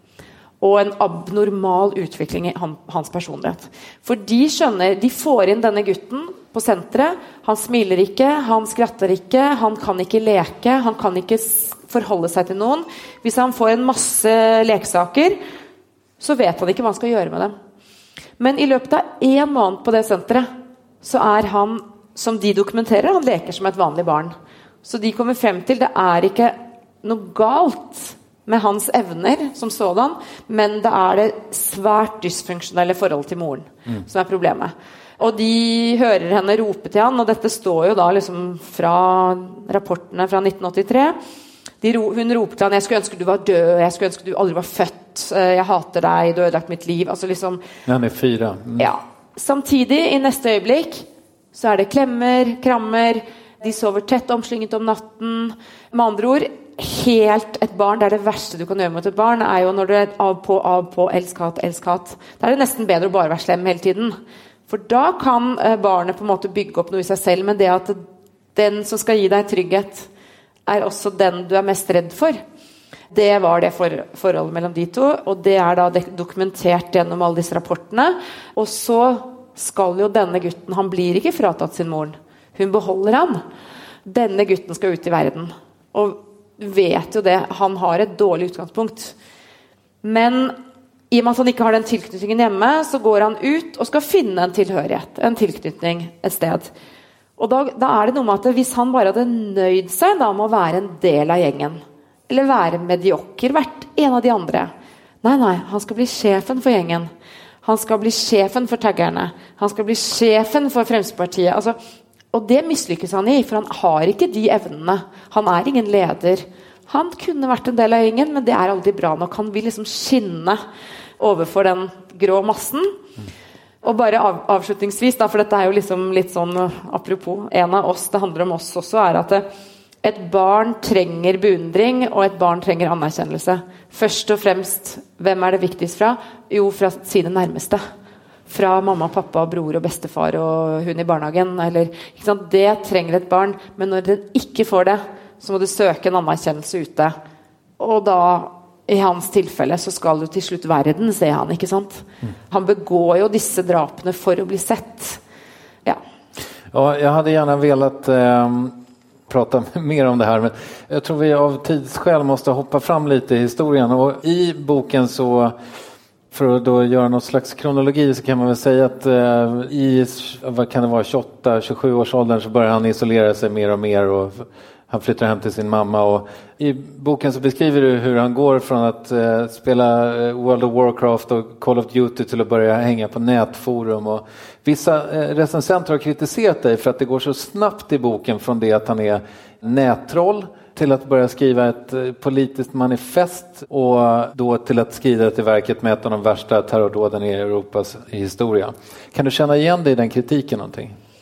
og en abnormal utvikling i han, hans personlighet. For de skjønner, de får inn denne gutten på senteret, han smiler ikke, han skratter ikke, han kan ikke leke, han kan ikke forholde seg til noen. Hvis han får en masse leksaker, så vet han ikke hva han skal gjøre med dem. Men i løpet av en måned på det senteret, så er han, som de dokumenterer, han leker som et vanlig barn. Så de kommer frem til, det er ikke noe galt med hans evner som sådan, men det er det svært dysfunksjonelle forhold til moren mm. som er problemet. Og de hører henne rope til han, og dette står jo da liksom fra rapportene fra nitten åttitre. De ro, hun roper til han, jeg skulle ønske du var død, jeg skulle ønske du aldri var født, jeg hater deg, du har ødelagt mitt liv. Altså liksom, han er fire. Mm. Ja. Samtidig, i neste øyeblikk, så er det klemmer, krammer, de sover tett omslynget om natten. Med andre ord, helt et barn, det er det verste du kan gjøre mot et barn, er jo når du er av på, av på, elsk hat, elsk hat. Da er det nesten bedre å bare være slem hele tiden. For da kan barnet på en måte bygge opp noe i seg selv, men det at den som skal gi deg trygghet, er også den du er mest redd for. Det var det for, forholdet mellom de to, og det er da dokumentert gjennom alle disse rapportene. Og så skal jo denne gutten, han blir ikke fratatt sin moren. Hun beholder han. Denne gutten skal ut i verden. Og vet jo det, han har et dårlig utgangspunkt. Men i og med at han ikke har den tilknytningen hjemme, så går han ut og skal finne en tilhørighet, en tilknytning et sted. Og da, da er det noe med at hvis han bare hadde nøyd seg da med å være en del av gjengen, eller være mediokker, vært en av de andre. Nei, nei, han skal bli sjefen for gjengen. Han skal bli sjefen for taggerne. Han skal bli sjefen for Fremskrittspartiet. Altså, og det mislykkes han i, for han har ikke de evnene. Han er ingen leder. Han kunne vært en del av gjengen, men det er aldri bra nok. Han vil liksom skinne overfor den grå massen. Og bare av, avslutningsvis, da, for dette er jo liksom litt sånn, apropos, en av oss, det handler om oss også, er at det, et barn trenger beundring, og et barn trenger anerkjennelse. Først og fremst, hvem er det viktigst fra? Jo, fra sine nærmeste. Fra mamma, pappa, bror og bestefar og hun i barnehagen. Eller, ikke sant? Det trenger et barn, men når den ikke får det, så må du søke en anerkjennelse ute. Og da, i hans tilfelle, så skal du til slutt verden, sier han, ikke sant? Han begår jo disse drapene for å bli sett. Ja. Ja, jeg hadde gjerne velat eh, prata mer om det här, men jag tror vi av tidsskäl måste hoppa fram lite i historien. Och i boken så, för att då göra något slags kronologi, så kan man väl säga att eh, i, vad kan det vara, tjugoåtta tjugosju års åldern så börjar han isolera sig mer och mer, och han flyttar hem till sin mamma. Och i boken så beskriver du hur han går från att eh, spela eh, World of Warcraft och Call of Duty till att börja hänga på nätforum. Och vissa eh, recensenter har kritiserat dig för att det går så snabbt i boken från det att han är nättroll till att börja skriva ett eh, politiskt manifest, och då till att skriva till verket med ett av de värsta terrordåden i Europas historia. Kan du känna igen dig i den kritiken någonting?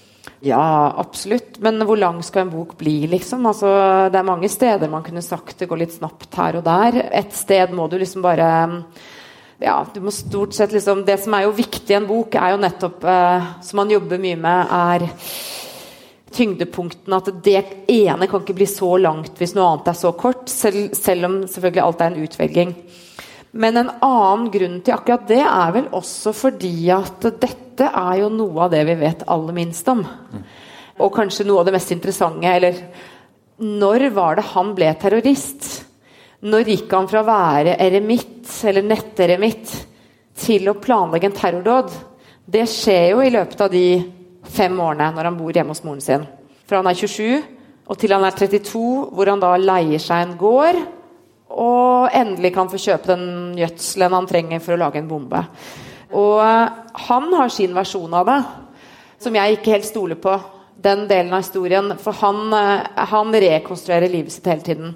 Ja, absolutt. Men hvor lang skal en bok bli, liksom? Altså, det er mange steder man kunne sagt det går litt snapt her og der. Et sted må du liksom bare... Ja, du må stort sett liksom... Det som er jo viktig i en bok, er jo nettopp, eh, som man jobber mye med, er tyngdepunkten, at det ene kan ikke bli så langt hvis noe annet er så kort, selv, selv om selvfølgelig alt er en utvelging. Men en annen grunn til akkurat det er vel også fordi at dette er jo noe av det vi vet aller minst om. Mm. Og kanskje noe av det mest interessante, eller når var det han ble terrorist? Når gikk han fra å være eremitt, eller netteremitt, til å planlegge en terrordåd? Det skjer jo i løpet av de fem årene når han bor hjemme hos moren sin. Fra han er tjuesju, og til han er trettito, hvor han da leier seg en gård, og endelig kan få kjøpe den gjødselen han trenger for å lage en bombe. Og han har sin versjon av det, som jeg ikke helt stoler på, den delen av historien, for han, han rekonstruerer livet sitt hele tiden.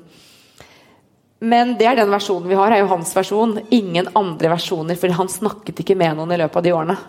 Men det er den versjonen vi har, er jo hans versjon. Ingen andre versjoner, for han snakket ikke med noen i løpet av de årene.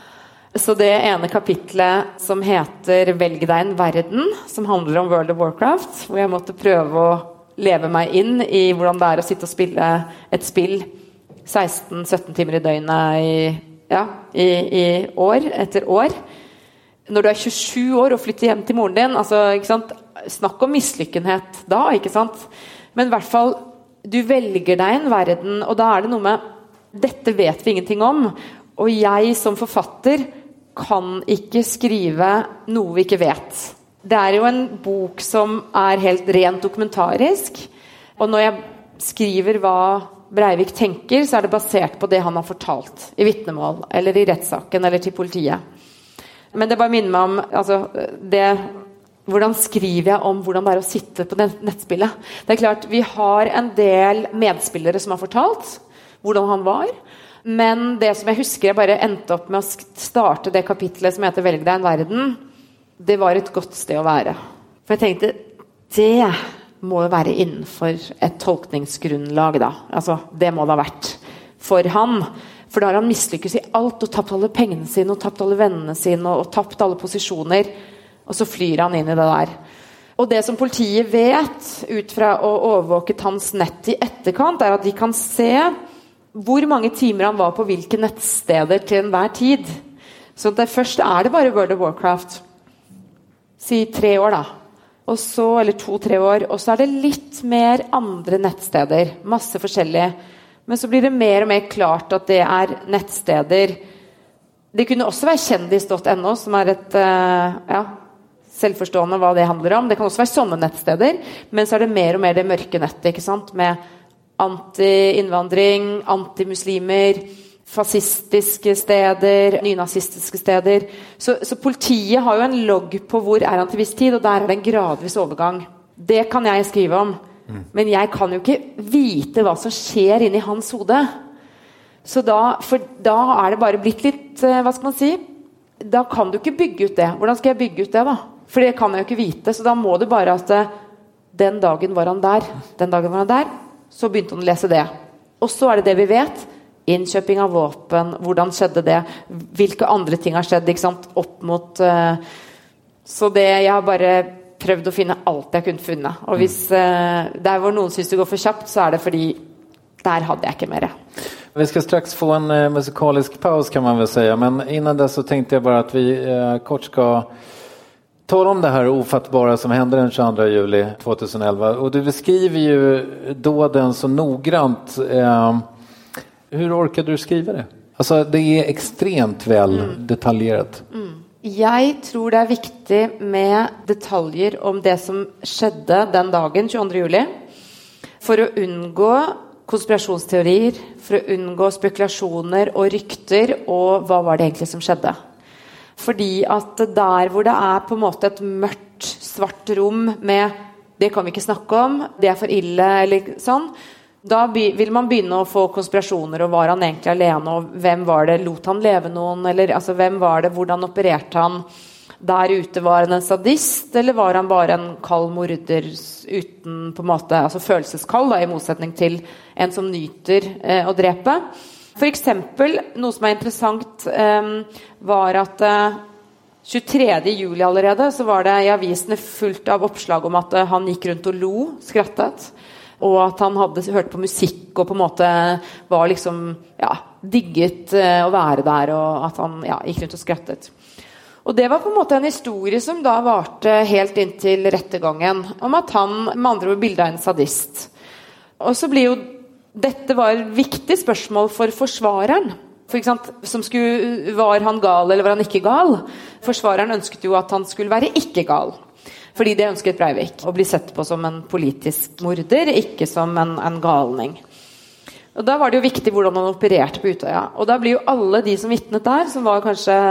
Så det ene kapitlet som heter «Velg deg en verden», som handler om World of Warcraft, hvor jeg måtte prøve å leve meg inn i hvordan det er å sitte og spille et spill seksten sytten timer i døgnet i, ja, i, i år etter år. Når du er tjuesju år og flytter hjem til moren din, altså, ikke sant? Snakk om mislykkenhet da, ikke sant? Men i hvert fall, du velger deg en verden, og da er det noe med, dette vet vi ingenting om, og jeg som forfatter kan ikke skrive noe vi ikke vet. Det er jo en bok som er helt rent dokumentarisk, og når jeg skriver hva Breivik tenker, så er det basert på det han har fortalt i vitnemål, eller i rettssaken, eller til politiet. Men det bare minner meg om, altså, det, hvordan skriver jeg om hvordan det er å sitte på nettspillet? Det er klart, vi har en del medspillere som har fortalt hvordan han var, men det som jeg husker, jeg bare endte opp med å starte det kapitlet som heter «Velg deg en verden», det var et godt sted å være. For jeg tenkte, det må jo være innenfor et tolkningsgrunnlag da. Altså, det må det ha vært for han. For da har han mislykkes i alt, og tapt alle pengene sine, og tapt alle vennene sine, og, og tapt alle posisjoner. Og så flyr han inn i det der. Og det som politiet vet, ut fra å overvåke hans nett i etterkant, er at de kan se hvor mange timer han var på hvilke nettsteder til enhver tid. Så det først er det bare World of Warcraft. Si tre år da, og så, eller to-tre år, og så er det litt mer andre nettsteder, masse forskjellige, men så blir det mer og mer klart at det er nettsteder. Det kunne også være kjendis punktum no, som er et, ja, selvforstående hva det handler om. Det kan også være sånne nettsteder, men så er det mer og mer det mørke nettet, ikke sant? Med anti-innvandring, anti-muslimer, fascistiske steder, nynazistiske steder. Så, så politiet har jo en logg på hvor er han til viss tid, og der er det en gradvis overgang. Det kan jeg skrive om, mm. men jeg kan jo ikke vite hva som skjer inni hans hode. Så da, for da er det bare blitt litt, hva skal man si? Da kan du ikke bygge ut det. Hvordan skal jeg bygge ut det da? For det kan jeg jo ikke vite, så da må det bare at den dagen var han der, den dagen var han der, så begynte han å lese det. Og så er det det vi vet, innkjøping av våpen, hvordan skjedde det, hvilke andre ting har skjedd, ikke sant, opp mot, uh, så det, jeg har bare prøvd å finne alt jeg kunne funne, og hvis uh, der hvor noen synes det går for kjapt, så er det fordi der hadde jeg ikke mer. Vi ska strax få en uh, musikalisk paus kan man väl säga, men innan det så tänkte jag bara att vi uh, kort ska tala om det här ofattbara som hände den tjugoandra juli tjugoelva, och du beskriver ju dåden så noggrant. Uh, Hur orkade du skriva det? Alltså det är extremt väl mm. detaljerat. Mm. Jeg tror det er viktig med detaljer om det som skjedde den dagen, tjugoandra juli, for å unngå konspirasjonsteorier, for å unngå spekulasjoner og rykter, og hva var det egentlig som skjedde? Fordi at der hvor det er på en måte et mørkt, svart rom med det kan vi ikke snakke om, det er for ille, eller sånn, da vil man begynne å få konspirasjoner, og var han egentlig alene, og hvem var det, lot han leve noen, eller altså, hvem var det, hvordan opererte han der ute, var han en sadist, eller var han bare en kald morder uten på en måte, altså følelseskald da, i motsetning til en som nyter eh, å drepe. For eksempel, noe som er interessant eh, var at eh, tjuetredje juli allerede, så var det i avisene fullt av oppslag om at han gikk rundt og lo, skrattet, og at han hadde hørt på musikk og på en måte var liksom, ja, digget uh, å være der, og at han ja, gikk rundt og skrattet. Og det var på en måte en historie som da varte helt inn til rettegangen, om at han med andre ord bildet en sadist. Og så blir jo, dette var et viktig spørsmål for forsvareren, for eksempel, som skulle, var han gal eller var han ikke gal? Forsvareren ønsket jo at han skulle være ikke gal. Fordi det ønsket Breivik, å bli sett på som en politisk morder, ikke som en, en galning. Og da var det jo viktig hvordan han opererte på Utøya. Og da blir jo alle de som vittnet der, som var kanskje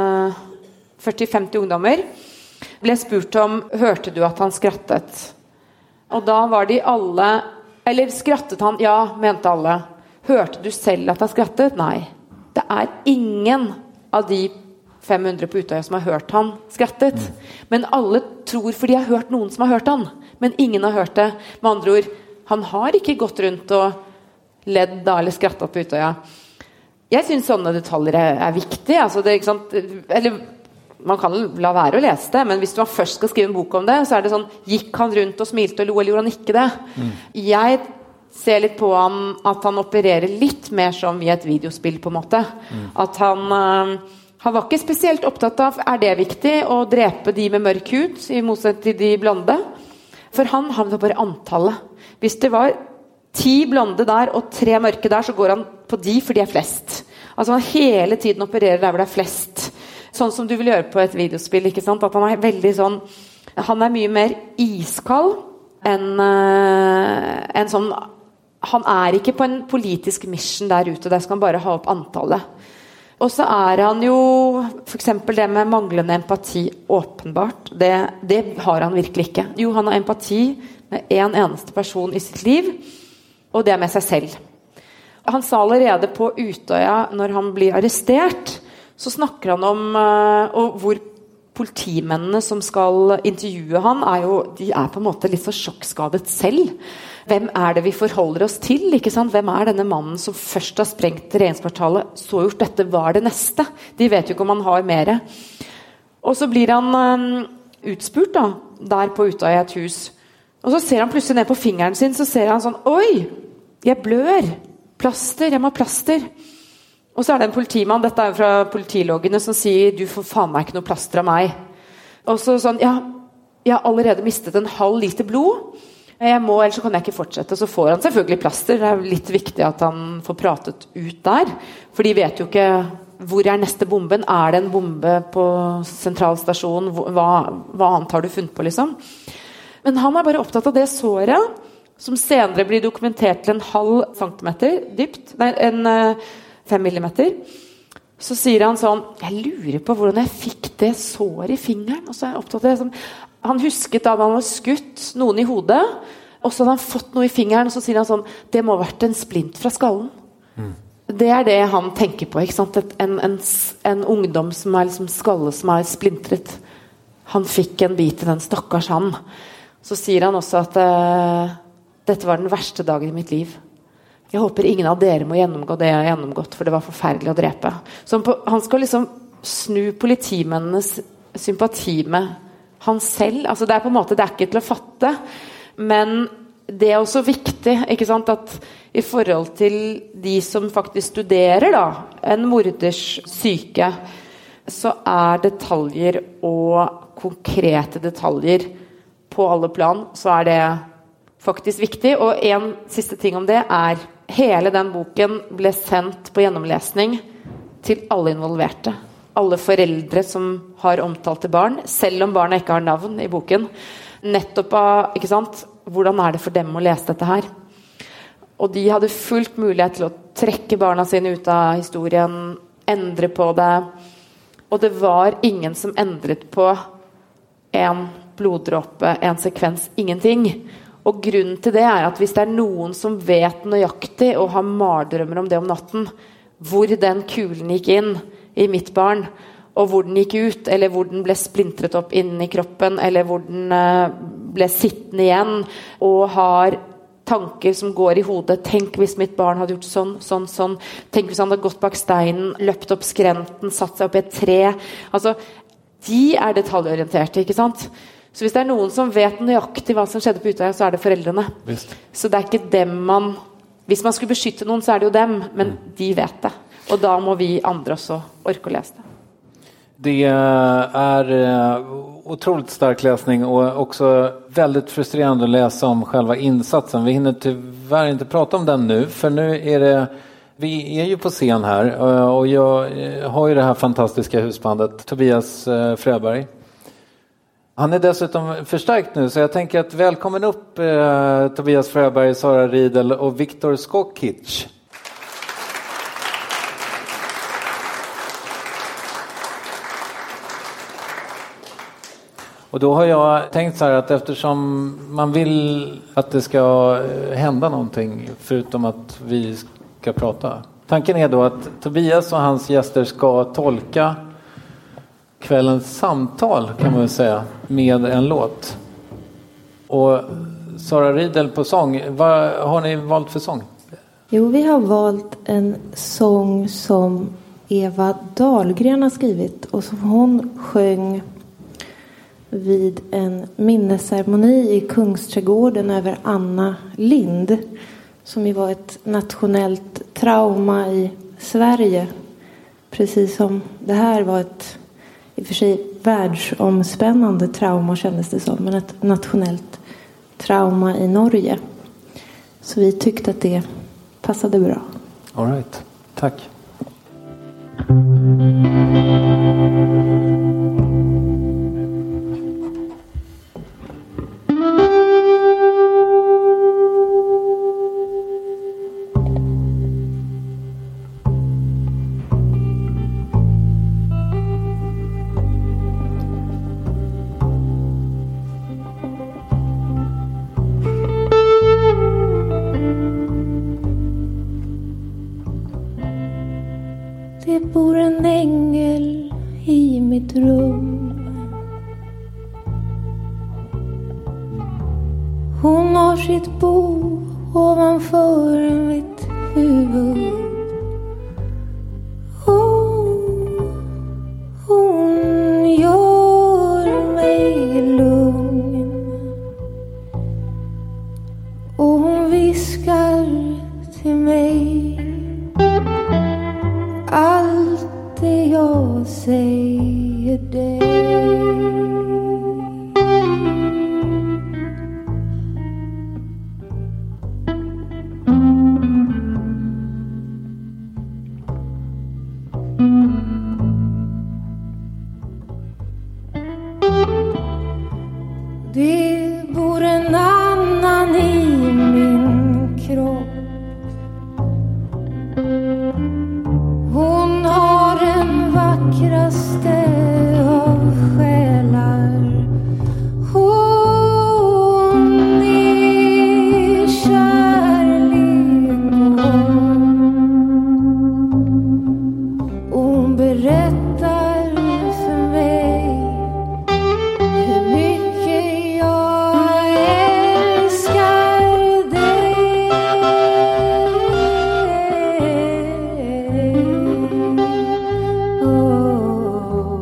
førti til femti ungdommer, ble spurt om, hørte du at han skrattet? Og da var de alle, eller skrattet han? Ja, mente alle. Hørte du selv at han skrattet? Nei. Det er ingen av de fem hundre på Utøya som har hørt han skrattet. Men alle tror, for de har hørt noen som har hørt han. Men ingen har hørt det. Med andre ord, han har ikke gått rundt og ledd da, eller skrattet på Utøya. Jeg synes sånne detaljer er, er viktige. Altså det, ikke sant? Eller, man kan la være å lese det, men hvis man først skal skrive en bok om det, så er det sånn, gikk han rundt og smilte og lo, eller gjorde han ikke det? Mm. Jeg ser litt på han at han opererer litt mer som i et videospill på en måte. Mm. At han, uh, han var ikke spesielt opptatt av, er det viktig å drepe de med mørk hud, i motsetning til de blonde? For han, han var bare antallet. Hvis det var ti blonde der og tre mørke der, så går han på de, for de er flest. Altså han hele tiden opererer der hvor det er flest. Sånn som du vil gjøre på et videospill, ikke sant? At han er veldig sånn, han er mye mer iskald enn uh, en sånn. Han er ikke på en politisk mission der ute, der skal han bare ha opp antallet. Og så er han jo, for eksempel det med manglende empati, åpenbart. Det, det har han virkelig ikke. Jo, han har empati med en eneste person i sitt liv, og det er med seg selv. Han sa allerede på Utøya, når han blir arrestert, så snakker han om uh, og hvor politimennene som skal intervjue han, er jo, de er på en måte litt så sjokkskadet selv. Hvem er det vi forholder oss til, ikke sant? Hvem er denne mannen som først har sprengt regjeringskvartalet, så gjort dette, var det neste? De vet jo ikke om han har mere. Og så blir han um, utspurt da, der på Utøya i et hus. Og så ser han plutselig ned på fingeren sin, så ser han sånn, oi, jeg blør, plaster, jeg må ha plaster. Og så er det en politimann, dette er jo fra politilogene, som sier, du får faen meg ikke noe plaster av meg. Og så sånn, ja, jeg har allerede mistet en halv liter blod, jeg må, ellers så kan jeg ikke fortsette. Så får han selvfølgelig plaster, det er litt viktig at han får pratet ut der, for de vet jo ikke, hvor er neste bomben? Er det en bombe på sentralstasjonen? Hva, hva annet har du funnet på, liksom? Men han er bare opptatt av det såret, som senere blir dokumentert til en halv centimeter dypt, nei, en fem millimeter. Så sier han sånn, jeg lurer på hvordan jeg fikk det såret i fingeren, og så er jeg opptatt av det. Sånn, han husket da han hadde skutt noen i hodet, og så hadde han fått noe i fingeren, og så sier han sånn, det må ha vært en splint fra skallen. Mm. Det er det han tenker på, ikke sant? En, en, en ungdom som er liksom skalle, som er splintret. Han fikk en bit i den stakkars han. Så sier han også at uh, dette var den verste dagen i mitt liv. Jeg håper ingen av dere må gjennomgå det jeg har gjennomgått, for det var forferdelig å drepe. Så han, på, han skal liksom snu politimennenes sympati med han selv. Altså det er på en måte, det er ikke til å fatte, men det er også viktig, ikke sant, at i forhold til de som faktisk studerer da, en morders syke, så er detaljer og konkrete detaljer på alle plan, så er det faktisk viktig. Og en siste ting om det er, hele den boken ble sendt på gjennomlesning til alle involverte. Alle foreldre som har omtalte barn, selv om barna ikke har navn i boken. Nettopp av, ikke sant, hvordan er det for dem å lese dette her? Og de hadde fullt mulighet til å trekke barna sine ut av historien, endre på det. Og det var ingen som endret på en bloddråpe, en sekvens, ingenting. Og grunnen til det er at hvis det er noen som vet nøyaktig og har mardrømmer om det om natten, hvor den kulen gikk inn i mitt barn, og hvor den gikk ut, eller hvor den ble splintret opp inn i kroppen, eller hvor den ble sittende igjen, og har tanker som går i hodet. Tenk hvis mitt barn hadde gjort sånn, sånn, sånn. Tenk hvis han hadde gått bak steinen, løpt opp skrenten, satt seg opp i et tre. Altså, de är detaljorienterade, ikke sant? Så hvis det är någon som vet nøyaktig vad som skedde på Utøya, så är det föräldrarna. Visst. Så det är inte dem man... Hvis man skulle beskytte någon så är det ju dem, men mm. de vet det. Och då må vi andra också orka att läsa det. Det är otroligt stark läsning och också väldigt frustrerande att läsa om själva insatsen. Vi hinner tyvärr inte prata om den nu, för nu är det... Vi är ju på scen här och jag har ju det här fantastiska husbandet Tobias Fröberg. Han är dessutom förstärkt nu, så jag tänker att välkommen upp eh, Tobias Fröberg, Sara Riedel och Viktor Skokic. Och då har jag tänkt så här att eftersom man vill att det ska hända någonting förutom att vi ska prata. Tanken är då att Tobias och hans gäster ska tolka kvällens samtal, kan man väl säga, med en låt. Och Sara Riedel på sång, vad har ni valt för sång? Jo, vi har valt en sång som Eva Dahlgren har skrivit och som hon sjöng vid en minnesceremoni i Kungsträdgården över Anna Lind, som ju var ett nationellt trauma i Sverige, precis som det här var ett i och för sig världsomspännande trauma, kändes det som, men ett nationellt trauma i Norge. Så vi tyckte att det passade bra. All right. Tack. Det bor en ängel i mitt rum. Hon har sitt bo ovanför mitt huvud. Oh, hon gör mig lugn. Och hon viskar till mig allt det jag säger dig. Det bor en annan i min kropp. Hon har den vackraste av själar. Hon är kärlek och hon berättar för mig hur mycket jag älskar dig. Oh.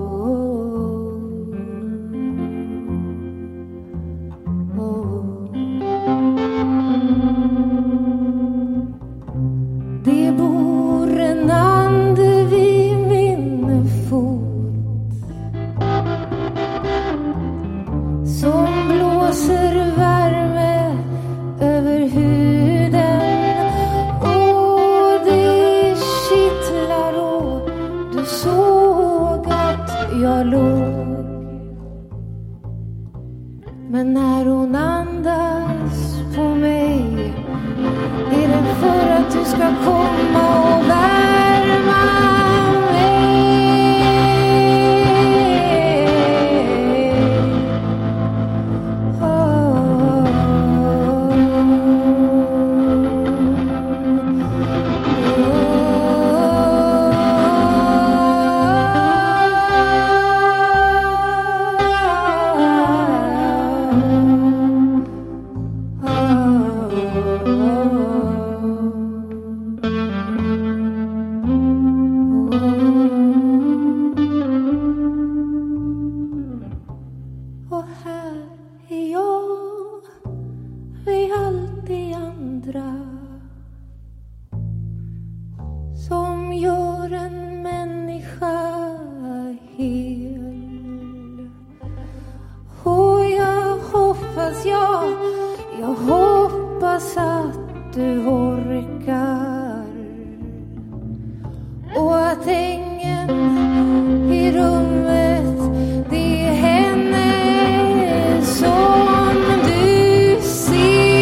når en människa hel. Och jag hoppas, ja, jag hoppas att du orkar. Och att ängeln i rummet, det är henne som du ser.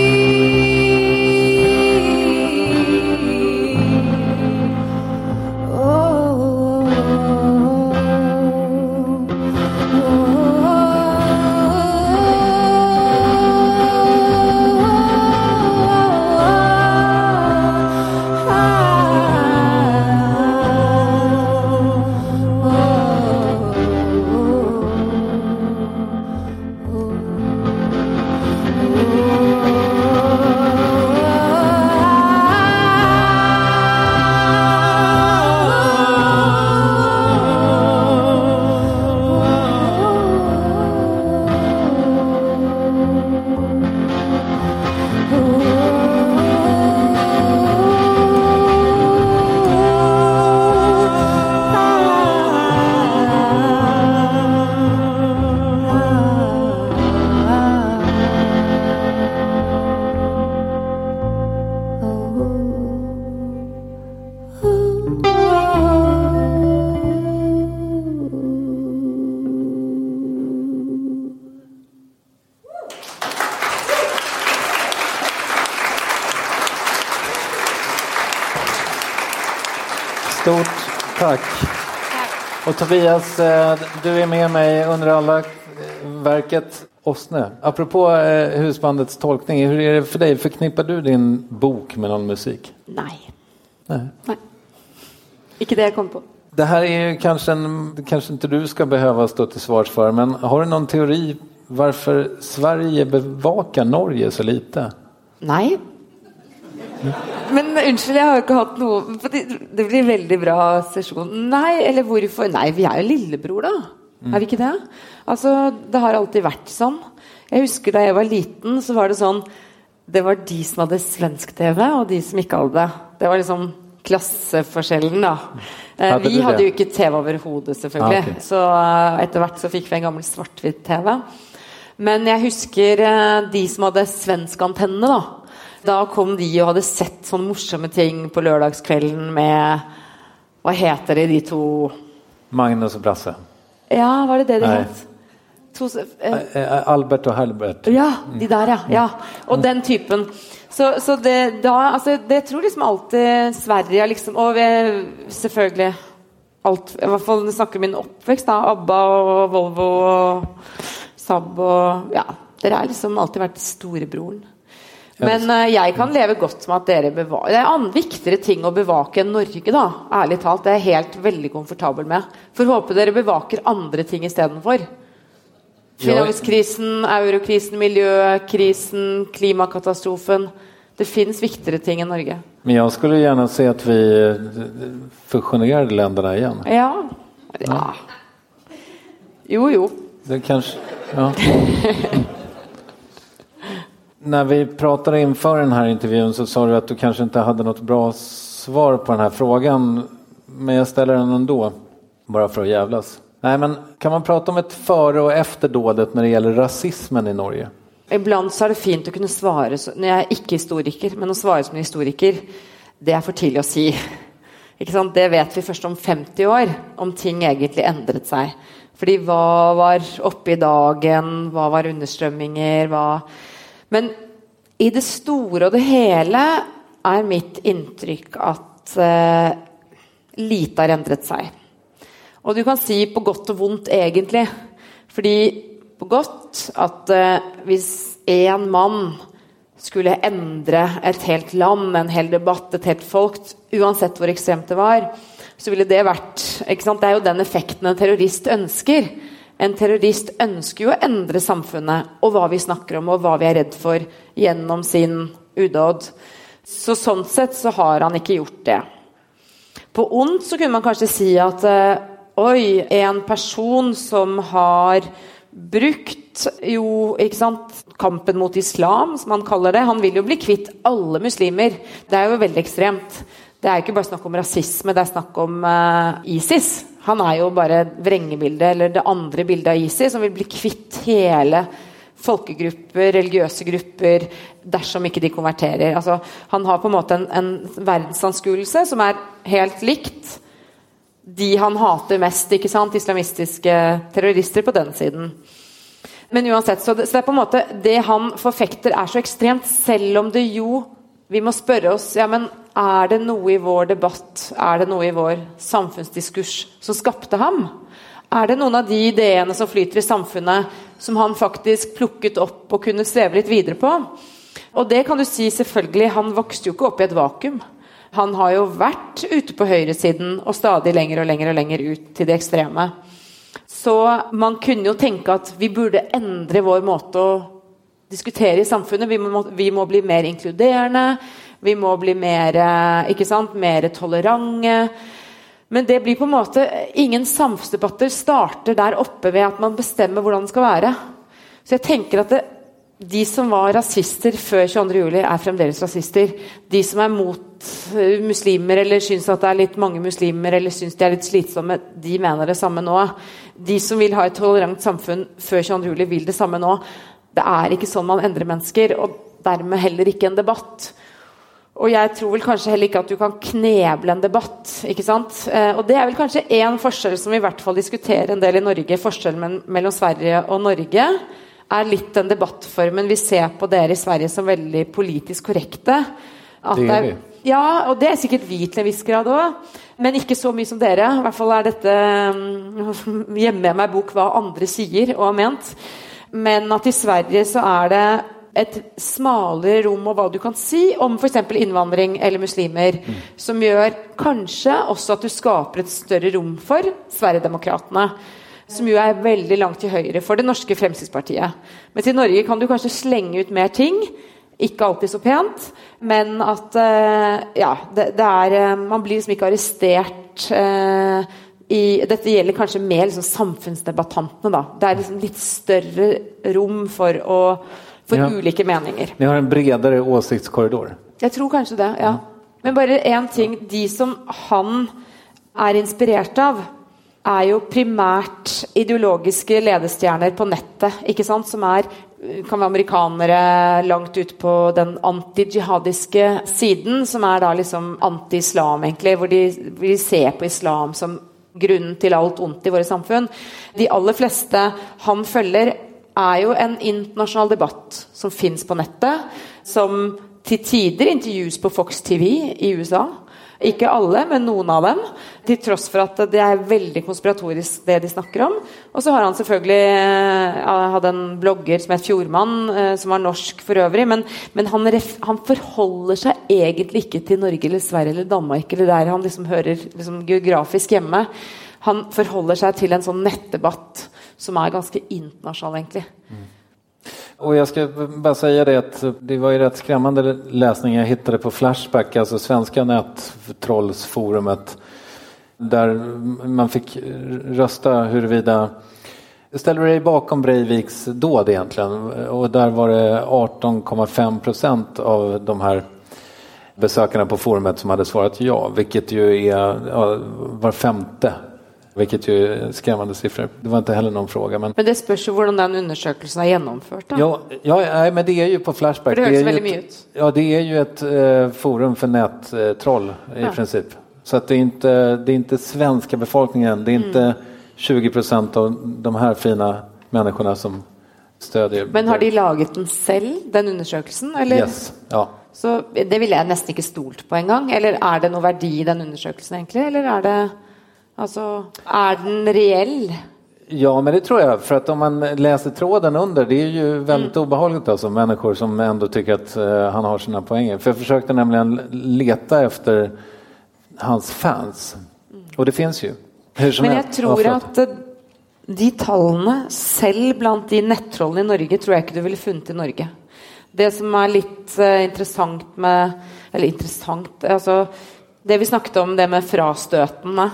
Stort tack. Och Tobias, du är med mig under alla verket Åsne. Apropå husbandets tolkning, hur är det för dig? Förknippar du din bok med någon musik? Nej. Nej. Nej. Ikke det jag kom på. Det här är ju kanske, en, kanske inte du ska behöva stå till svars för, men har du någon teori varför Sverige bevakar Norge så lite? Nej. Men unnskyld, jeg har jo ikke hatt noe. Det blir veldig bra sesjon. Nei, eller hvorfor? Nei, vi er jo lillebror da. Mm. Er vi ikke det? Altså, det har alltid vært sånn. Jeg husker da jeg var liten, så var det sånn, det var de som hadde svensk T V, og de som ikke hadde det. Det var liksom klasseforskjellen da. Hadde vi hadde jo ikke T V over hodet, selvfølgelig. Ah, okay. Så etter hvert så fikk vi en gammel svart-hvitt T V. Men jeg husker de som hadde svensk antenne da. Da kom de og hadde sett sånne morsomme ting på lørdagskvelden med, hva heter det, de to? Magnus og Brasse. Ja, var det det de het? To, eh, Albert og Helbert. Ja, de der, ja. ja. Og mm. den typen. Så, så det, da, altså, det tror liksom alltid Sverige, liksom, og vi, selvfølgelig, alt, i hvert fall snakker min oppvekst, da, Abba og Volvo og Saab og, ja, dere har liksom alltid vært storebroren. Men uh, jeg kan leve godt med at dere bevaker. Det er en viktigere ting å bevake enn Norge da, ærlig talt. Det er jeg helt veldig komfortabel med. For håper dere bevaker andre ting i stedet for. Finanskrisen, eurokrisen, miljøkrisen, klimakatastrofen. Det finns viktigere ting enn Norge. Men jeg skulle gjerne se at vi fusionerade länderna igen. Ja. ja. Jo, jo. Det kanske... Ja. När vi pratade inför den här intervjun så sa du att du kanske inte hade något bra svar på den här frågan. Men jag ställer den ändå. Bara för att jävlas. Nej, men kan man prata om ett före och efter dådet när det gäller rasismen i Norge? Ibland så är det fint att kunna svara så, när jag är inte historiker, men att svara som en historiker, det är för tidigt att si. Ikke sant? Det vet vi först om femtio år, om ting egentligen ändrat sig. Fordi vad var uppe i dagen, vad var underströmminger, vad... Men i det store og det hele er mitt inntrykk at eh, lite har endret seg. Og du kan si på godt og vondt egentlig. Fordi på godt at eh, hvis en mann skulle endre et helt land, en hel debatt, et helt folk, uansett hvor ekstremt det var, så ville det vært, ikke sant? Det er jo den effekten en terrorist ønsker. En terrorist ønsker jo å endre samfunnet, og hva vi snakker om, og hva vi er redd for gjennom sin udåd. Så sånn sett så har han ikke gjort det. På ondt så kunne man kanskje si at oi, en person som har brukt jo, ikke sant, kampen mot islam, som han kaller det, han vil jo bli kvitt alle muslimer. Det er jo veldig ekstremt. det er ikke bare snakk om rasisme, det er snakk om uh, ISIS. Han er jo bare vrengebildet, eller det andre bildet av ISIS, som vil bli kvitt hele folkegrupper, religiøse grupper, dersom ikke de konverterer. Altså, han har på en måte en, en verdensanskuelse som er helt likt de han hater mest, ikke sant? Islamistiske terrorister på den siden. Men uansett, så det, så det er på en måte det han forfekter er så ekstremt, selv om det jo, vi må spørre oss, ja, men er det noe i vår debatt, er det noe i vår samfunnsdiskurs som skapte ham? Er det noen av de ideene som flyter i samfunnet som han faktisk plukket opp og kunne sveve litt videre på? Og det kan du si selvfølgelig, han vokste jo ikke opp i et vakuum. Han har jo vært ute på høyresiden og stadig lenger og lenger og lenger ut til det ekstreme. Så man kunne jo tenke at vi burde endre vår måte å diskutere i samfunnet. Vi må, vi må bli mer inkluderende, vi må bli mer, ikke sant, mer tolerante. Men det blir på en måte, ingen samfunnsdebatter starter der oppe ved at man bestemmer hvordan det skal være. Så jeg tenker at det, de som var rasister før tjueandre juli er fremdeles rasister. De som er mot muslimer eller synes at det er litt mange muslimer eller synes de er litt slitsomme, de mener det samme nå. De som vil ha et tolerant samfunn før tjueandre juli vil det samme nå. Det er ikke sånn man endrer mennesker, og dermed heller ikke en debatt. Og jeg tror vel kanskje heller ikke at du kan kneble en debatt, ikke sant? Eh, og det er vel kanskje en forskjell som vi i hvert fall diskuterer en del i Norge, forskjellen mellom Sverige og Norge, er litt den debattformen vi ser på dere i Sverige som veldig politisk korrekte. At det er vi. Ja, og det er sikkert vi til en viss grad også, men ikke så mye som dere. I hvert fall er dette hjemme med meg bok hva andre sier og har ment. Men at i Sverige så er det et smalere rom og hva du kan si om for eksempel innvandring eller muslimer, mm. som gjør kanskje også at du skaper et større rom for Sverigedemokraterne, som jo er veldig langt til høyre for det norske Fremskrittspartiet. Mens i Norge kan du kanskje slenge ut mer ting, ikke alltid så pent, men at ja, det, det er, man blir liksom ikke arrestert eh, i, dette gjelder kanskje mer liksom samfunnsdebattantene da. Det er liksom litt større rom for, å, for ja. ulike meninger. Ni har en bredere åsiktskorridor. Jeg tror kanskje det, ja. Men bare en ting, de som han er inspirert av, er jo primært ideologiske ledestjerner på nettet, ikke sant? Som er, kan være amerikanere langt ut på den anti-jihadiske siden, som er da liksom anti-islam egentlig, hvor de, hvor de ser på islam som grunnen til alt ondt i våre samfunn. De aller fleste han følger er jo en internasjonal debatt som finnes på nettet, som til tider intervjues på Fox T V i U S A. Ikke alle, men noen av dem, til tross for at det er veldig konspiratorisk det de snakker om. Og så har han selvfølgelig ja, hatt en blogger som het Fjordmann, eh, som var norsk for øvrig, men, men han, ref, han forholder seg egentlig ikke til Norge eller Sverige eller Danmark, eller der han liksom hører liksom, geografisk hjemme. Han forholder seg til en sånn nettdebatt som är ganska internationell egentligen. Mm. Och jag ska bara säga det att det var ju rätt skrämmande läsning jag hittade på Flashback, alltså svenska nättrollsforumet, där man fick rösta huruvida ställer du dig bakom Breiviks dåd egentligen, och där var det arton komma fem procent av de här besökarna på forumet som hade svarat ja, vilket ju är ja, var femte. Vilket ju är skrämmande siffror. Det var inte heller någon fråga. Men, men det spörs ju hur den undersökelsen är genomfört då? Ja, ja, men det är ju på Flashback. Det, det är väldigt ju ett, ja, det är ju ett eh, forum för nättroll i ja. princip. Så att det är inte det är inte svenska befolkningen, det är mm. inte tjugo procent av de här fina människorna som stödjer. Men har de laget den selv, den undersökelsen eller? Yes. Ja. Så det vill jag nästan inte stolt på en gång, eller är det någon värde i den undersökelsen egentligen, eller är det alltså är den reell? Ja, men det tror jag, för att om man läser tråden under, det är ju väldigt mm. obehagligt alltså, människor som ändå tycker att uh, han har sina poänger. För jag försökte nämligen leta efter hans fans. Mm. Och det finns ju. Hur som men jag tror att de tallene selv blant de nettrollene i Norge tror jeg ikke du ville funnet i Norge. Det som er litt uh, interessant med, eller interessant, altså det vi snakket om, det med frastøtene.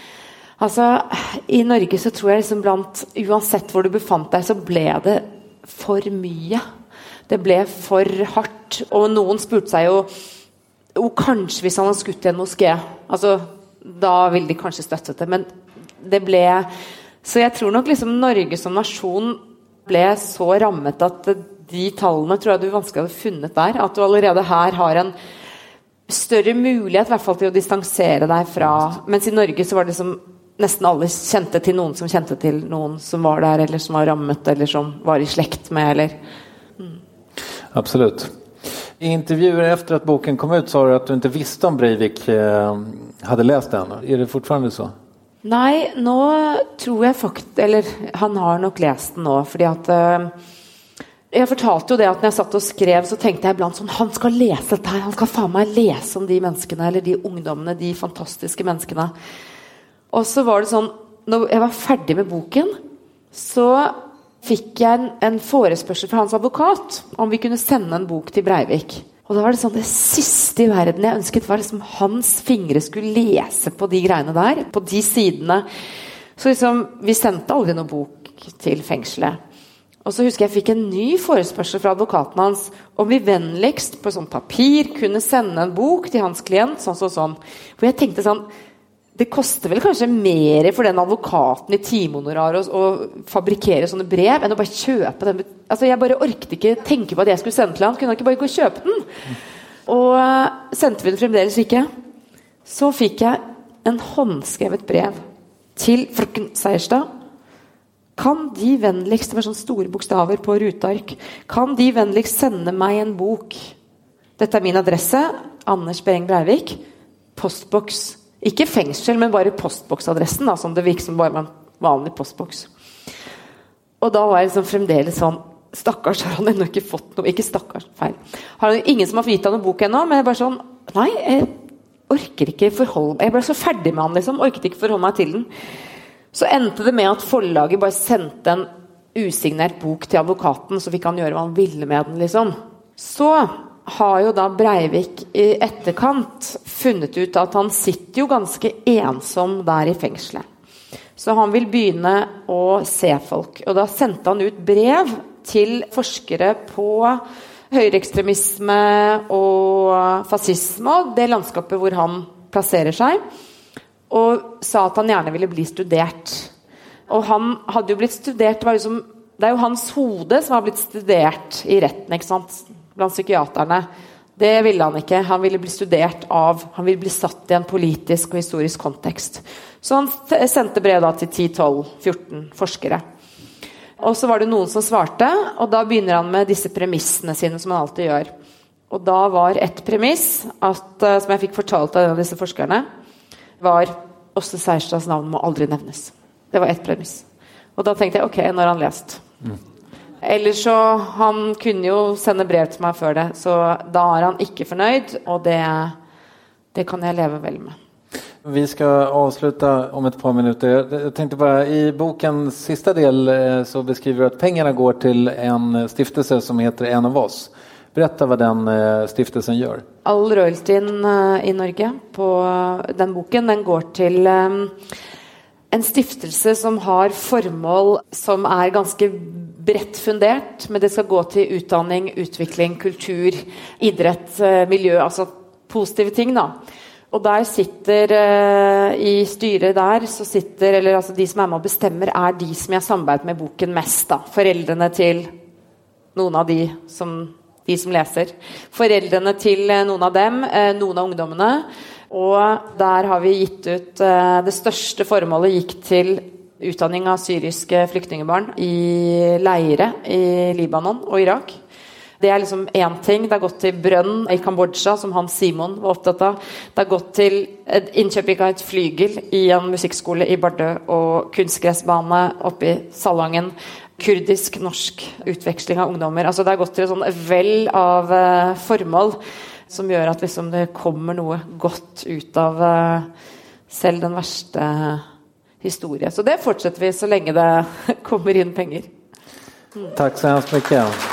Altså, i Norge så tror jeg liksom blant, uansett hvor du befant deg, så ble det for mye. Det ble for hardt, og noen spurte seg jo, jo, kanskje hvis han hadde skutt i en moské, altså, da ville de kanskje støttet det, men det ble, så jeg tror nok liksom Norge som nasjon ble så rammet at de tallene tror jeg du vanskelig hadde funnet der, at du allerede her har en større mulighet i hvert fall til å distansere deg fra, mens i Norge så var det som nesten alle kjente til noen som kjente til noen som var der, eller som var rammet, eller som var i slekt med, eller mm. Absolut. I intervjuer efter att boken kom ut sa du att du inte visste om Breivik eh, hade läst den. Är det fortfarande så? Nei, nå tror jeg faktisk, eller han har nok lest den nå, fordi at uh, jeg fortalte jo det at når jeg satt og skrev, så tenkte jeg iblant sånn, han skal lese dette her, han skal faen meg lese om de menneskene, eller de ungdommene, de fantastiske menneskene. Og så var det sånn, når jeg var ferdig med boken, så fikk jeg en, en forespørsel fra hans advokat, om vi kunne sende en bok til Breivik. Og da var det sånn, det siste i verden jeg ønsket var liksom hans fingre skulle lese på de greiene der, på de sidene. Så liksom, vi sendte aldri noen bok til fengselet. Og så husker jeg fikk en ny forespørsel fra advokaten hans, om vi vennligst på sånn papir kunne sende en bok til hans klient, sånn sånn sånn. For jeg tenkte sånn, det koster vel kanskje mer for den advokaten i timehonorar å, å fabrikere sånne brev, enn å bare kjøpe den. Altså jeg bare orket ikke tenke på at jeg skulle sende til han, kunne han ikke bare gå og kjøpe den? Og uh, sendte vi den fremdeles ikke. Så fikk jeg en håndskrevet brev til frøken Seierstad. Kan de vennligst, det var sånne store bokstaver på rutark, kan de vennligst sende meg en bok? Dette er min adresse, Anders Behring Breivik, postboks. Ikke fengsel, men bare postboksadressen, da, som det virker som bare var en vanlig postboks. Og da var jeg liksom fremdeles sånn, stakkars, har han ennå ikke fått noe, ikke stakkars, feil. Har han ingen som har fått gitt han noen bok ennå, men jeg bare sånn, nei, jeg orker ikke forholde meg, jeg ble så ferdig med han liksom, orket ikke forholde meg til den. Så endte det med at forlaget bare sendte en usignert bok til advokaten, så fikk han gjøre hva han ville med den liksom. Så har jo da Breivik i etterkant funnet ut at han sitter jo ganske ensom der i fengselet. Så han vil begynne å se folk. Og da sendte han ut brev til forskere på høyreekstremisme og fascisme, og det landskapet hvor han plasserer seg, og sa at han gjerne ville bli studert. Og han hadde jo blitt studert, det, var jo som, det er jo hans hode som har blitt studert i retten, ikke sant? Blant psykiaterne. Det ville han ikke. Han ville bli studert av, han ville bli satt i en politisk og historisk kontekst. Så han sendte brev da til ti, tolv, fjorten forskere. Og så var det noen som svarte, og da begynner han med disse premissene sine som han alltid gjør. Og da var et premiss, at, som jeg fikk fortalt av disse forskerne, var Åse Seierstads navn må aldri nevnes. Det var et premiss. Og da tenkte jeg, ok, nå har han lest. Mm. Ellers så, han kunne jo sende brev til meg før det, så da er han ikke fornøyd, og det, det kan jeg leve vel med. Vi skal avsluta om ett par minuter. Jag tänkte bara, i bokens sista del så beskriver du att pengarna går till en stiftelse som heter En av oss. Berätta vad den stiftelsen gör. All royaltyen i Norge på den boken, den går til en stiftelse som har formål som er ganske bredt fundert, men det skal gå til utdanning, utvikling, kultur, idrett, miljø, altså positive ting da. Og der sitter, i styret der, så sitter, eller altså de som er med og bestemmer, er de som jeg har samarbeidet med boken mest da. Foreldrene til noen av de som, de som leser. Foreldrene til noen av dem, noen av ungdommene. Og der har vi gitt ut, det største formålet gikk til utdanning av syriske flyktningebarn i leire i Libanon og Irak. Det er liksom en ting. Det har gått til brønn i Kambodsja, som Hans Simon var opptatt av. Det har gått til innkjøping av et flygel i en musikkskole i Bardø og kunstgressbane oppe i Salangen. Kurdisk-norsk utveksling av ungdommer. Altså det har gått til et sånn vel av uh, formål som gjør at liksom det kommer noe godt ut av uh, selv den verste uh, historie. Så det fortsetter vi så lenge det kommer inn penger. Mm. Takk så hemskt mycket.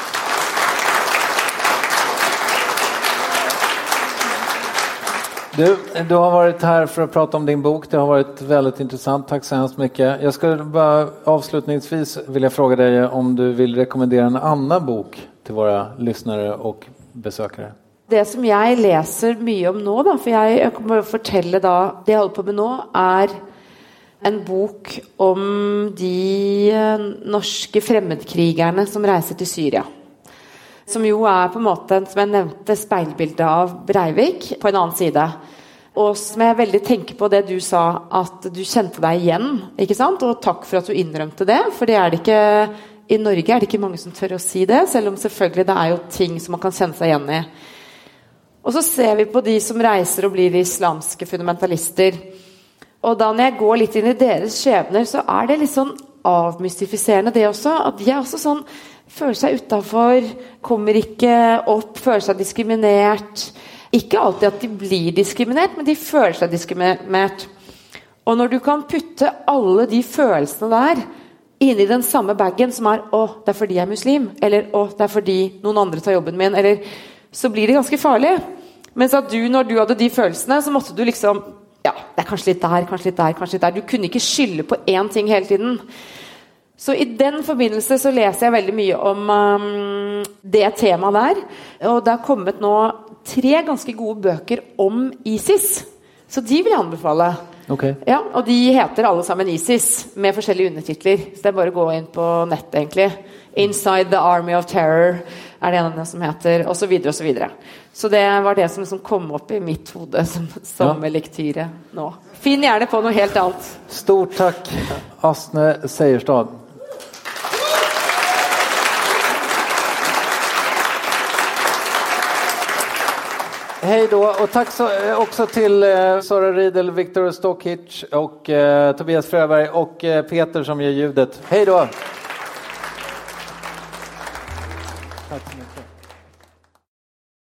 Du, du har varit här för att prata om din bok. Det har varit väldigt intressant. Tack så hemskt mycket. Jag skulle bara avslutningsvis vilja fråga dig om du vill rekommendera en annan bok till våra lyssnare och besökare. det som jeg leser mye om nå, da, for jeg, jeg kommer å fortelle da, det jeg holder på med nå, er en bok om de norske fremmedkrigerne som reiser til Syria. Som jo er på en måte, som jeg nevnte, speilbildet av Breivik på en annen side. Og som jeg veldig tenker på det du sa, at du kjente deg igjen, ikke sant? Og takk for at du innrømte det, for det er det ikke, i Norge er det ikke mange som tør å si det, selv om selvfølgelig det er jo ting som man kan kjenne seg igjen i. Og så ser vi på de som reiser og blir islamske fundamentalister. Og da når jeg går litt inn i deres skjebner, så er det litt sånn avmystifiserende det også, at de er også sånn, føler seg utenfor, kommer ikke opp, føler seg diskriminert. Ikke alltid at de blir diskriminert, men de føler seg diskriminert. Og når du kan putte alle de følelsene der inn i den samme baggen som er, å, det er fordi jeg er muslim, eller å, det er fordi noen andre tar jobben min, eller så blir det ganske farlig. Mens at du, når du hadde de følelsene, så måtte du liksom, ja, det er kanskje litt der, kanskje litt der, kanskje litt der. Du kunne ikke skylde på én ting hele tiden. Så i den forbindelse så leser jeg veldig mye om um, det temaet der. Og det har kommet nå tre ganske gode bøker om ISIS. Så de vil jeg anbefale. Okay. Ja, og de heter alle sammen ISIS, med forskjellige undertitler. Så det er bare å gå inn på nettet, egentlig. Inside the Army of Terror er det ene som heter, og så videre og så videre. Så det var det som liksom kom opp i mitt hode som sommerlektyre nå. Finn gjerne på noe helt annet. Stort takk, Asne Seierstad. Hej då, och tack så, också till eh, Sara Riedel, Viktor Stokic och eh, Tobias Fröberg och eh, Peter som ger ljudet. Hej då!